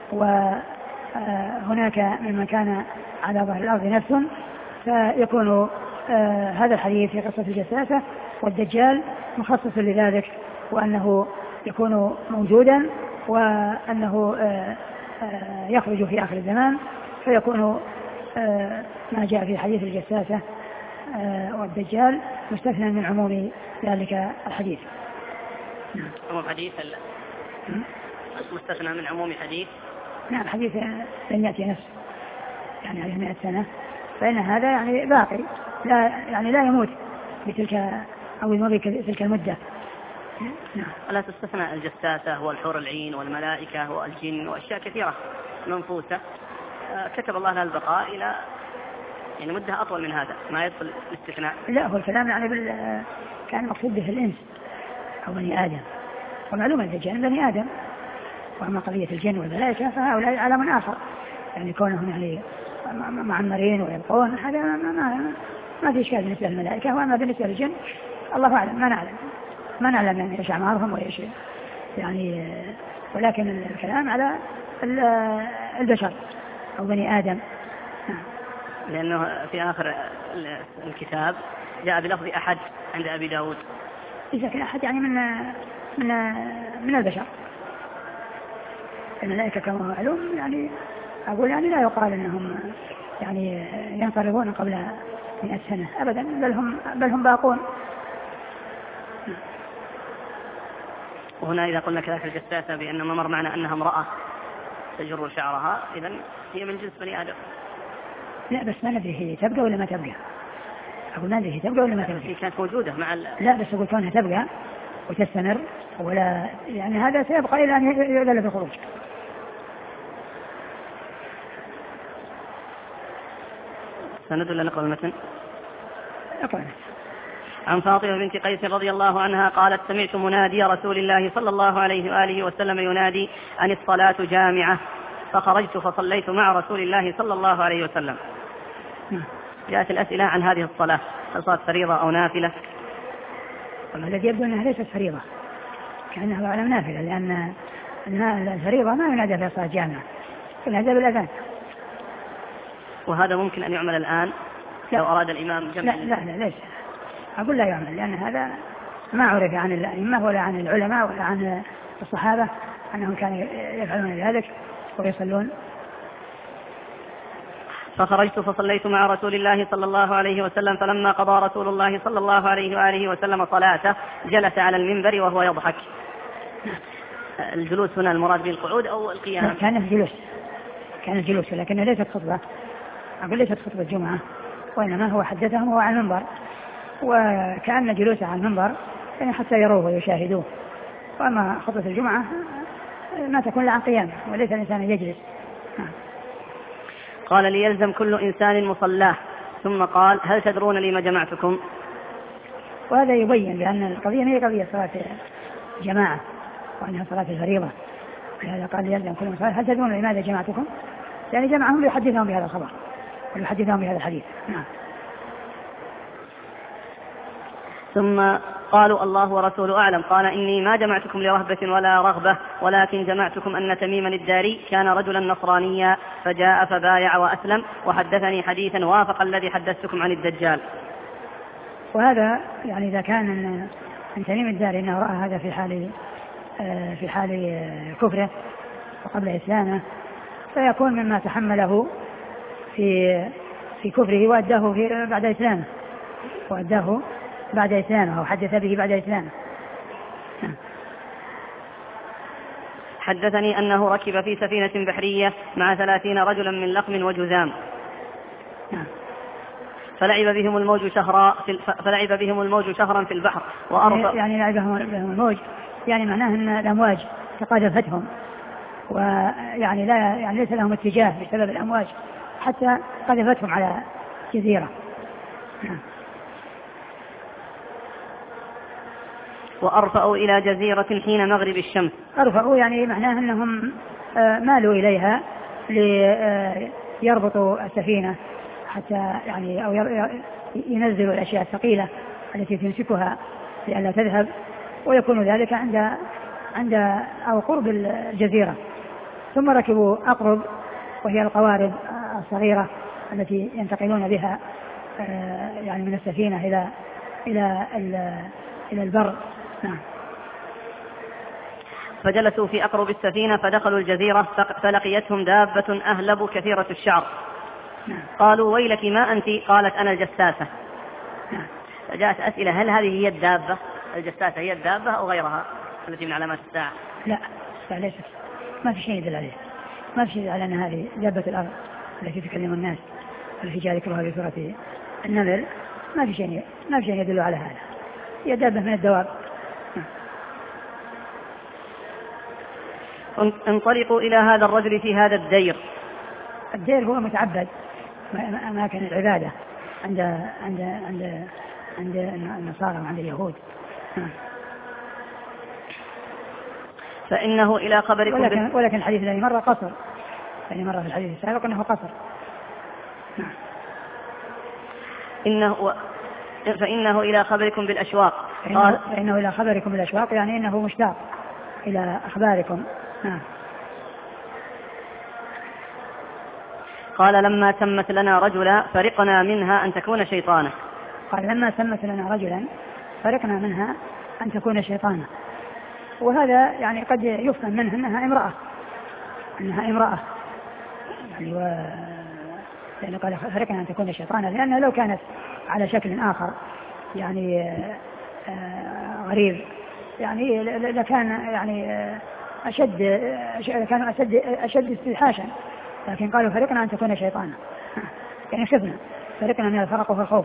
وهناك ممن كان على ظهر الأرض نفس، فيكون هذا الحديث في قصة الجساسة والدجال مخصص لذلك، وأنه يكون موجودا، وأنه يخرج في آخر الزمان، فيكون ما جاء في حديث الجساسة والدجال مستثنى من عموم ذلك الحديث. عموم حديث مستثنى من عموم حديث. نعم، حديث لن يأتي نفس يعني عليه 100 سنة، فإن هذا يعني باقي، لا يموت بتلك أو يمر بتلك المدة. نعم. ولا تستثنى الجساسة والحور العين والملائكة والجن وأشياء كثيرة منفوسة كتب الله لها البقاء إلى يعني مدة أطول من هذا، ما يدخل الاستثناء. لا، هو الكلام يعني كان مقصود به الإنس أو بني آدم، ومعلومة الدجال بني آدم، وأما قضية الجن والملائكة فهؤلاء عالم آخر، يعني كونهم يعني معمرين ويبقون، هذا ما في إشكال بالنسبة للملائكة. وأما بالنسبة للجن الله أعلم، ما نعلم يعني إيش أعمارهم وإيش يعني، ولكن الكلام على البشر أو بني آدم. لأنه في آخر الكتاب جاء بلفظ أحد عند أبي داود، إذا كان أحد يعني من البشر. الملائكة كما هو معلوم يعني أقول يعني لا يقال أنهم يعني ينقرضون قبل 100 سنة أبدا، بل هم باقون. وهنا إذا قلنا كذلك الجساسة بأن ما مر معنا أنها امرأة تجر شعرها، إذن هي من جنس بني آدم. لا بس ما ندري هي تبقى ولا ما تبقى. أقول ما ندري هي تبقى ولا ما تبقى. هي كانت موجودة مع لا بس أقول كونها تبقى وتستمر ولا يعني هذا سيبقى إلى أن يؤذن في الخروج. سند ولا نقرأ المتن؟ أقرأ. عن فاطمة بنت قيس رضي الله عنها قالت سمعت منادي رسول الله صلى الله عليه وآله وسلم ينادي أن الصلاة جامعة، فخرجت فصليت مع رسول الله صلى الله عليه وسلم. جاءت الأسئلة عن هذه الصلاة، هل صلاة فريضة أو نافلة؟ الذي يبدو أنها ليست فريضة، كأنها على نافلة، لأن الفريضة ما ينادى فيها صلاة جامعة، ينادى بالأذان. وهذا ممكن أن يعمل الآن لو أراد الإمام جمع؟ لا ليس، أقول لا يعمل، لأن هذا ما عرف عن الأئمة ولا عن العلماء ولا عن الصحابة أنهم كانوا يفعلون ذلك ويصلون. فخرجت فصليت مع رسول الله صلى الله عليه وسلم، فلما قضى رسول الله صلى الله عليه وآله وسلم صلاته جلس على المنبر وهو يضحك. الجلوس هنا المراد بالقعود أو القيام؟ كان الجلوس ولكنه ليست خطبة، أقول ليست خطبة الجمعة، وإنما هو حدثهم وهو على المنبر، وكأن جلوسه على المنبر يعني حتى يروه ويشاهدوه. وأما خطبة الجمعة ما تكون إلا عن قيام وليس الإنسان يجلس. قال ليلزم كل إنسان مصلاه، ثم قال هل تدرون لما جمعتكم؟ وهذا يبين بأن القضية هي قضية صلاة جماعة وأنها صلاة الفريضة، لهذا قال ليلزم كل مصلاه هل تدرون لماذا جمعتكم؟ يعني جمعهم ليحدثهم بهذا الخبر ويحدثهم بهذا الحديث. ثم قالوا الله ورسوله أعلم. قال إني ما جمعتكم لرهبة ولا رغبة، ولكن جمعتكم أن تميما الداري كان رجلا نصرانيا فجاء فبايع وأسلم وحدثني حديثا وافق الذي حدثتكم عن الدجال. وهذا يعني إذا كان أن تميم الداري أنه رأى هذا في حال كفره وقبل إسلامه، فيكون مما تحمله في كفره وأداه بعد إسلامه وحدث به بعد إسلامه. حدثني أنه ركب في سفينة بحرية مع 30 رجلا من لقم وجذام، فلعب بهم الموج شهرا في البحر يعني لعبهم الموج، يعني معناه أن الأمواج تقاذفتهم، ويعني يعني ليس لهم اتجاه بسبب الأمواج حتى قذفتهم على جزيرة. وأرفأوا إلى جزيرة حين مغرب الشمس. أرفأوا يعني معناه أنهم مالوا إليها ليربطوا السفينة حتى يعني أو ينزلوا الأشياء الثقيلة التي تمسكها لئلا تذهب، ويكون ذلك عند أو قرب الجزيرة. ثم ركبوا أقرب وهي القوارب الصغيرة التي ينتقلون بها يعني من السفينة إلى البر. فجلسوا في أقرب السفينة فدخلوا الجزيرة فلقيتهم دابة أهلب كثيرة الشعر. قالوا ويلك ما أنت؟ قالت أنا الجساسة. فجاءت أسئلة هل هذه هي الدابة الجساسة هي الدابة أو غيرها التي من علامات الساعة؟ لا ليست، ما في شيء يدل عليه، ما في شيء على أن هذه دابة الأرض التي تكلم الناس التي جاء ذكرها في سورة النمل، ما في شيء يدل على هذا، هي دابة من الدواب. انطلقوا إلى هذا الرجل في هذا الدير. الدير هو متعبد، أماكن العبادة عند النصارى وعند اليهود. فإنه إلى خبركم ولكن الحديث الذي مر قصر، يعني مر في الحديث السابق أنه قصر. فإنه إلى خبركم بالأشواق. فإنه إلى خبركم بالأشواق يعني إنه مشتاق إلى أخباركم. قال لما تمت لنا رجلا فرقنا منها أن تكون شيطانا. قال لما تمت لنا رجلا فرقنا منها أن تكون شيطانا. وهذا يعني قد يفهم منه أنها امرأة يعني لأنه قال فرقنا أن تكون شيطانا، لأنها لو كانت على شكل آخر يعني غريب يعني لكان يعني كانوا أشد استيحاشا، لكن قالوا فرقنا أن تكون شيطانا، يعني خفنا، فرقنا من الفرق والخوف.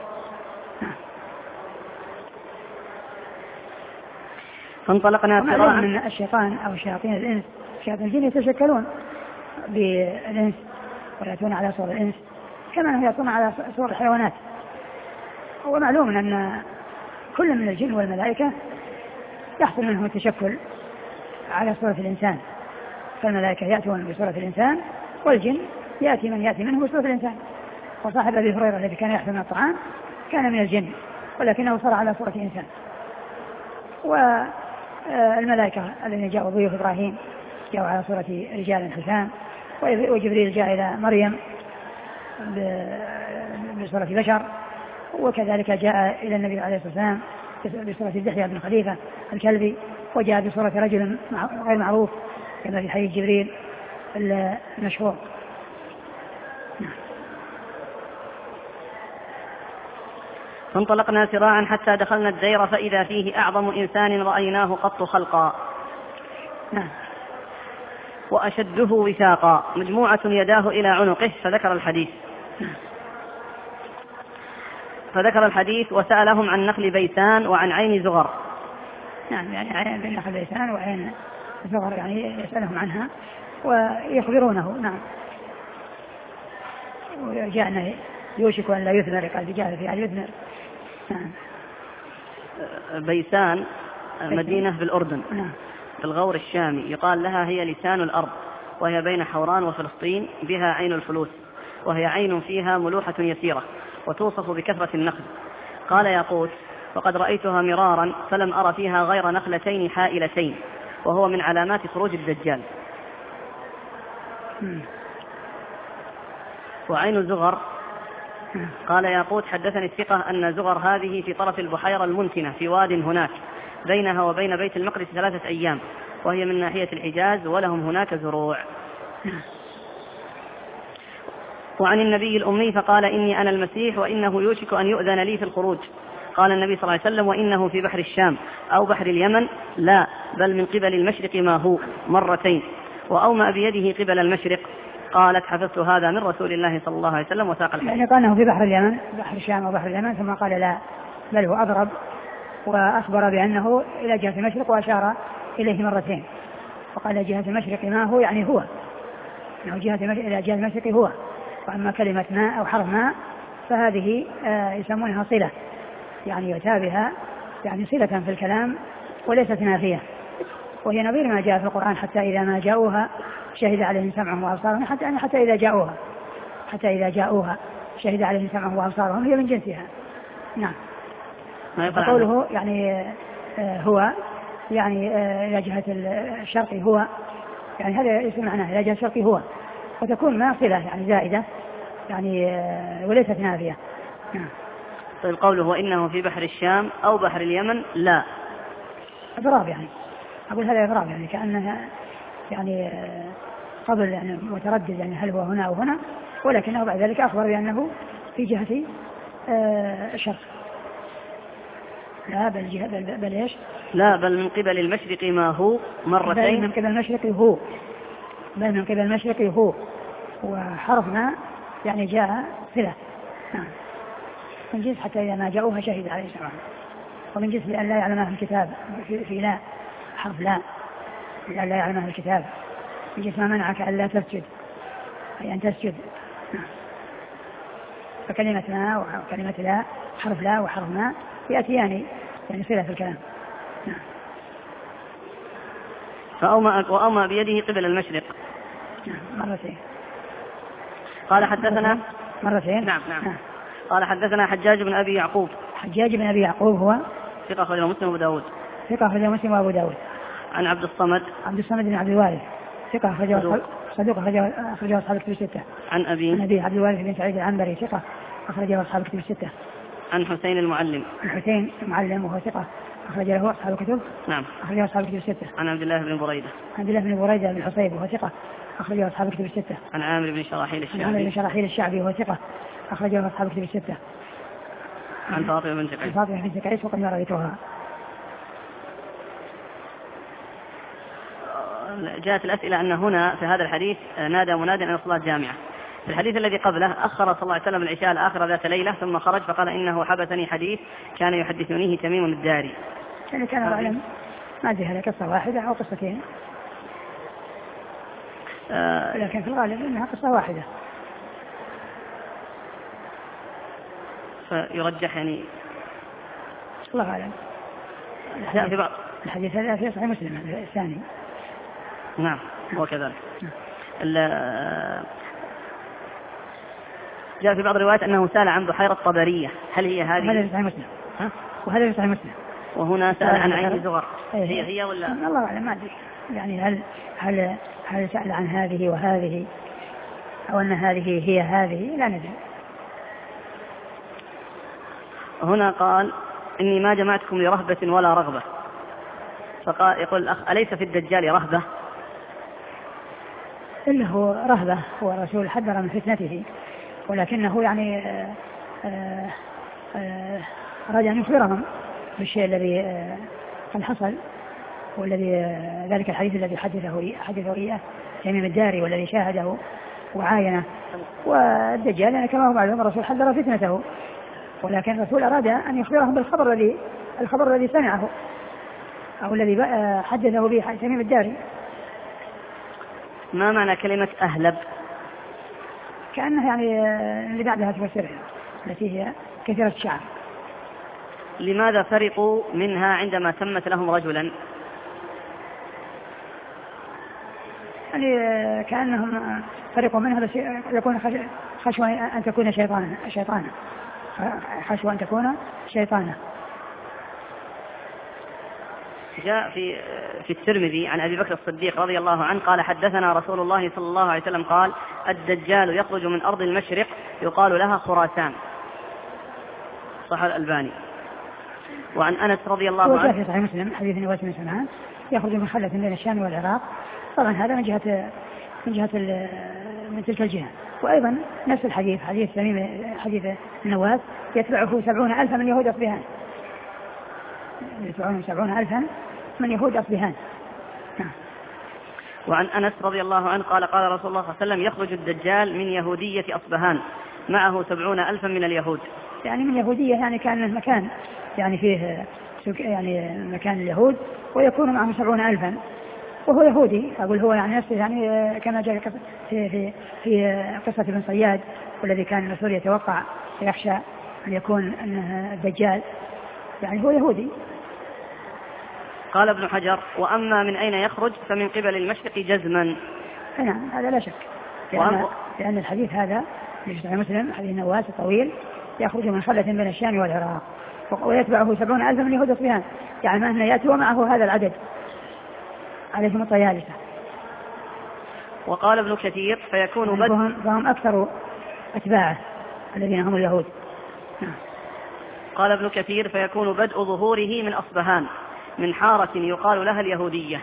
فانطلقنا سراعا. من الشيطان أو شياطين الإنس شياطين الجن يتشكلون بالإنس ويأتون على صور الإنس كما أنهم يأتون على صور الحيوانات. ومعلوم أن كل من الجن والملائكة يحصل منهم التشكل على صورة الإنسان، فالملائكة يأتون بصورة الإنسان والجن يأتي من يأتي منه بصورة الإنسان. وصاحب أبي هريرة الذي كان يأكل من الطعام كان من الجن ولكنه صار على صورة إنسان. والملائكة الذين جاءوا ضيوف إبراهيم جاءوا على صورة رجال حسان، وجبريل جاء إلى مريم بصورة بشر، وكذلك جاء إلى النبي عليه الصلاة والسلام بصورة دحية بن خليفة الكلبي، وجاء بصورة رجل غير معروف كما في حديث جبريل المشهور. فانطلقنا سراعا حتى دخلنا الدير فإذا فيه أعظم إنسان رأيناه قط خلقا وأشده وثاقا مجموعة يداه إلى عنقه، فذكر الحديث وسألهم عن نخل بيسان وعن عين زغر. نعم، يعني عين نخل بيسان وعين زغر يعني يسألهم عنها ويخبرونه. نعم. وجاءنا يوشك أن لا يثمر، قال جاء في يثمر. بيسان مدينة بالأردن في الغور الشامي، يقال لها هي لسان الأرض، وهي بين حوران وفلسطين، بها عين الفلوس، وهي عين فيها ملوحة يسيرة وتوصف بكثرة النخل. قال ياقوت: وقد رأيتها مرارا فلم أرى فيها غير نخلتين حائلتين، وهو من علامات خروج الدجال. وعين زغر قال ياقوت: حدثني الثقة أن زغر هذه في طرف البحيرة المنتنة في واد هناك بينها وبين بيت المقدس 3 أيام، وهي من ناحية الحجاز ولهم هناك زروع. وعن النبي الأمي فقال: إني أنا المسيح وإنه يوشك أن يؤذن لي في الخروج. قال النبي صلى الله عليه وسلم: وإنه في بحر الشام أو بحر اليمن؟ لا، بل من قبل المشرق ما هو، مرتين. وأومأ بيده قبل المشرق. قالت: حفظت هذا من رسول الله صلى الله عليه وسلم وساق الحديث. يعني قال أنه في بحر اليمن، بحر الشام أو بحر اليمن، ثم قال لا، بل هو أضرب وأخبر بأنه إلى جهة المشرق وأشار إليه مرتين، وقال جهة المشرق ما هو، يعني هو، أنه إلى جهة المشرق هو. وأما كلمة ما أو حرف ما فهذه يسمونها صلة، يعني يؤتى بها يعني صلة في الكلام وليست نافية، وهي نظير ما جاء في القرآن: حتى إذا ما جاءوها شهد عليهم سمعهم وأبصارهم، حتى إذا جاءوها شهد عليهم سمعهم وأبصارهم، هي من جنسها. نعم. فقوله يعني هو يعني إلى جهة الشرق هو، يعني هذا اسم معناه إلى جهة الشرق هو، وتكون ما صلة يعني زائدة يعني وليست نافية. نعم. طيب قوله وإنه في بحر الشام أو بحر اليمن؟ لا، إضراب، يعني أقول هذا إضراب، يعني كأنها يعني قبل يعني متردد، يعني هل هو هنا أو هنا، ولكنه بعد ذلك أخبر بأنه في جهة الشرق. لا بل إيش؟ لا، بل من قبل المشرق ما هو، مرتين. بل من قبل المشرق هو، بل من قبل المشرق هو، وحرف ما يعني جاء صلة. نعم. من جنس حتى إذا ما جاءوها شهد عليه سمعهم، ومن جنس لأن لا يعلم أهل الكتاب، في لا حرف لا، لأن لا يعلم أهل الكتاب، من جنس ما منعك أن لا تسجد، أي أن تسجد. فكلمة ما وكلمة لا، حرف لا وحرف ما يأتيان يعني صلة في الكلام. وأومأ بيده قبل المشرق مرتين. قال حدثنا مرتين. نعم. قال حدثنا حجاج بن أبي يعقوب. حجاج بن أبي يعقوب هو ثقة أخرجه مسلم وأبو داود. ثقة أخرجه مسلم وأبو داود. عن عبد الصمد بن عبد الوارث ثقة صدوق أخرجه أصحاب الكتب الستة. عن أبي عبد الوارث بن سعيد العنبري ثقة أخرجه أصحاب الكتب الستة. عن حسين المعلم. وهو ثقة أخرج له أصحاب الكتب. نعم. أخرجه أصحاب الكتب الستة. عن عبد الله بن بريدة. بن حصيب وهو ثقة أخرجه أصحاب الكتب الستة. عن عامر بن شراحيل الشعبي. وهو ثقة أخرجه أصحاب الكتب الستة. عن فاطمة بنت قيس. وقد ما رأيتها. جاءت الأسئلة أن هنا في هذا الحديث نادى مناد أن الصلاة جامعة. في الحديث الذي قبله أخر صلى الله عليه وسلم العشاء الآخرة ذات ليلة ثم خرج فقال إنه حبسني حديث كان يحدثنيه تميم الداري. يعني كان أعلم ما أدري هذا قصة واحدة أو قصتين، لكن في الغالب إنها قصة واحدة. فيرجح يعني الله أعلم. الحديث هذا في صحيح مسلم الثاني. نعم هو كذلك. جاء في بعض الروايات أنه سأل عن بحيرة طبرية، هل هي هذه؟ وهذا في صحيح مسلم. وهذا في صحيح مسلم. وهنا سأل عن عين زغر، هي ولا؟ الله أعلم ما أدري، يعني هل سأل عن هذه وهذه أو أن هذه هي هذه، لا ندري. هنا قال إني ما جمعتكم لرهبة ولا رغبة، فقال يقول الأخ أليس في الدجال رهبة؟ إلا هو رهبة، هو الرسول حذر من فتنته، ولكنه يعني أراد أن يخبرهم بالشيء الذي قد حصل، والذي ذلك الحديث الذي حدثه إياه تميم الداري والذي شاهده وعاينه. والدجال يعني كما هو معلوم الرسول حذر فتنته، ولكن الرسول أراد أن يخبرهم بالخبر الذي سمعه أو الذي حدثه به تميم الداري. ما معنى كلمة أهلب؟ كأنها يعني اللي بعدها تفسرها التي هي كثيرة الشعر. لماذا فرقوا منها عندما سمت لهم رجلا؟ يعني كأنهم فرقوا منها بس يكون خشوة أن تكون شيطانا خشوة أن تكون شيطانا. جاء في الترمذي عن أبي بكر الصديق رضي الله عنه قال حدثنا رسول الله صلى الله عليه وسلم قال الدجال يخرج من أرض المشرق يقال لها خراسان، صح الألباني. وعن أنس رضي الله عنه وجاء في صحيح مسلم حديث نواس بن سمعان يخرج من خلة بين الشام والعراق، طبعا هذا من جهة من تلك الجهة. وأيضا نفس الحديث حديث النواس يتبعه 70,000 من يهود أصبهان، يتبعون 70,000 من يهود أصبهان. وعن أنس رضي الله عنه قال قال رسول الله صلى الله عليه وسلم يخرج الدجال من يهودية أصبهان معه 70,000 من اليهود. يعني من يهودية يعني كان المكان يعني فيه يعني مكان اليهود ويكون معه 70,000 وهو يهودي. أقول هو يعني نفسه يعني كما جاء في قصة ابن صياد والذي كان الرسول يتوقع يخشى أن يكون أنه الدجال، يعني هو يهودي. قال ابن حجر وأما من أين يخرج فمن قبل المشرق جزما. نعم هذا لا شك، لأن الحديث هذا في صحيح مسلم حديث نواس طويل يخرج من خلة بين الشام والعراق ويتبعه 70,000 من يهود أصبهان، يعني ما أنه يأتي ومعه هذا العدد عليهم الطيالسة. وقال ابن كثير فيكون فهم أكثر أتباعه الذين هم اليهود. قال ابن كثير فيكون بدء ظهوره من أصبهان من حارة يقال لها اليهودية.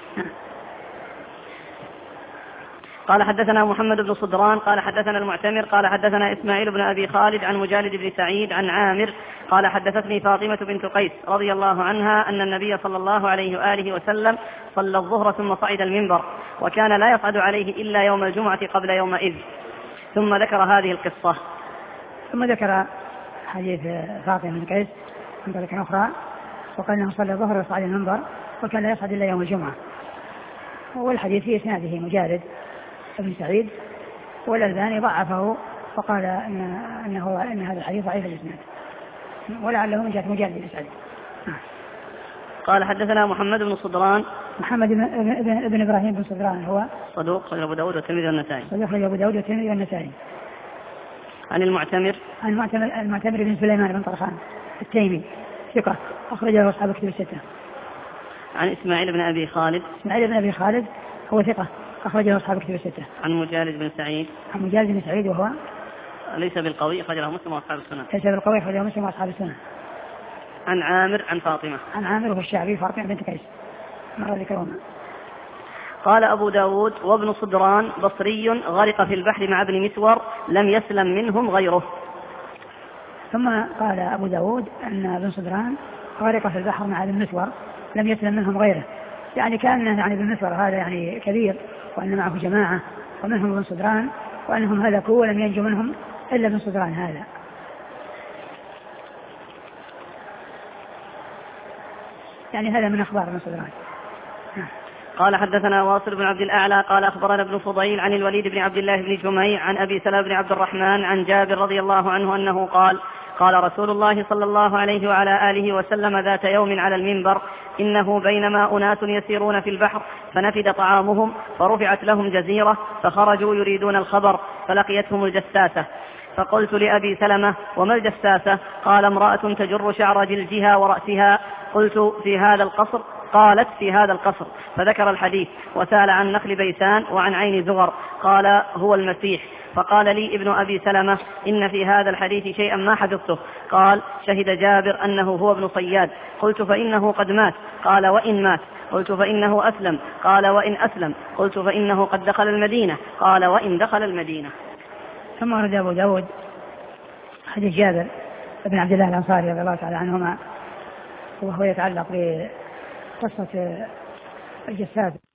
قال حدثنا محمد بن صدران قال حدثنا المعتمر قال حدثنا إسماعيل بن أبي خالد عن مجالد بن سعيد عن عامر قال حدثتني فاطمة بنت قيس رضي الله عنها أن النبي صلى الله عليه وآله وسلم صلى الظهر ثم صعد المنبر وكان لا يصعد عليه إلا يوم الجمعة قبل يومئذ، ثم ذكر هذه القصة. ثم ذكر حديث فاطمة بن قيس من طريق أخرى وقال أنه صلى الظهر وصعد المنبر وكان لا يصعد إلا يوم الجمعة. والحديث في إسناده مجالد بن سعيد والألباني ضعفه وقال إن هذا الحديث ضعيف الإسناد ولعله من جهة مجالد بن سعيد. قال حدثنا محمد بن صدران محمد بن إبراهيم بن صدران هو صدوق خرج أبو داود والترمذي والنسائي. صدوق خرج أبو داود والترمذي والنسائي. عن المعتمر بن سليمان بن طرخان التيمي ثقة أخرجه أصحاب كتب الستة. عن إسماعيل بن أبي خالد هو ثقة أخرجه أصحاب كتب الستة. عن مجالد بن سعيد وهو ليس بالقوي أخرجه مسلم وأصحاب السنن. عن عامر عن فاطمة وهو الشعبي فاطمة بنت قيس مرة ذكرهما. قال أبو داود وابن صدران بصري غرق في البحر مع ابن مسور لم يسلم منهم غيره. ثم قال أبو داود أن ابن صدران غرق في البحر مع ابن مسور لم يسلم منهم غيره، يعني كان يعني بالنسبة هذا يعني كبير، وأن معه جماعة ومنهم ابن صدران، وأنهم هلكوا ولم ينجو منهم إلا ابن صدران هذا. يعني هذا من أخبار ابن صدران. قال حدثنا واصل بن عبد الأعلى قال أخبرنا ابن فضيل عن الوليد بن عبد الله بن جميع عن أبي سلمة بن عبد الرحمن عن جابر رضي الله عنه أنه قال قال رسول الله صلى الله عليه وعلى آله وسلم ذات يوم على المنبر: إنه بينما أناس يسيرون في البحر فنفد طعامهم فرفعت لهم جزيرة فخرجوا يريدون الخبر فلقيتهم الجساسة، فقلت لأبي سلمة: وما الجساسة؟ قال: امرأة تجر شعر جلدها ورأسها. قلت: في هذا القصر؟ قالت: في هذا القصر. فذكر الحديث وسأل عن نخل بيسان وعن عين زغر، قال: هو المسيح. فقال لي ابن أبي سلمة: إن في هذا الحديث شيئا ما حفظته. قال: شهد جابر أنه هو ابن صياد. قلت: فإنه قد مات. قال: وإن مات. قلت: فإنه أسلم. قال: وإن أسلم. قلت: فإنه قد دخل المدينة. قال: وإن دخل المدينة. ثم ورد أبو داود حديث جابر بن عبد الله الأنصاري رضي الله تعالى عنهما، وهو يتعلق بقصة الجساد.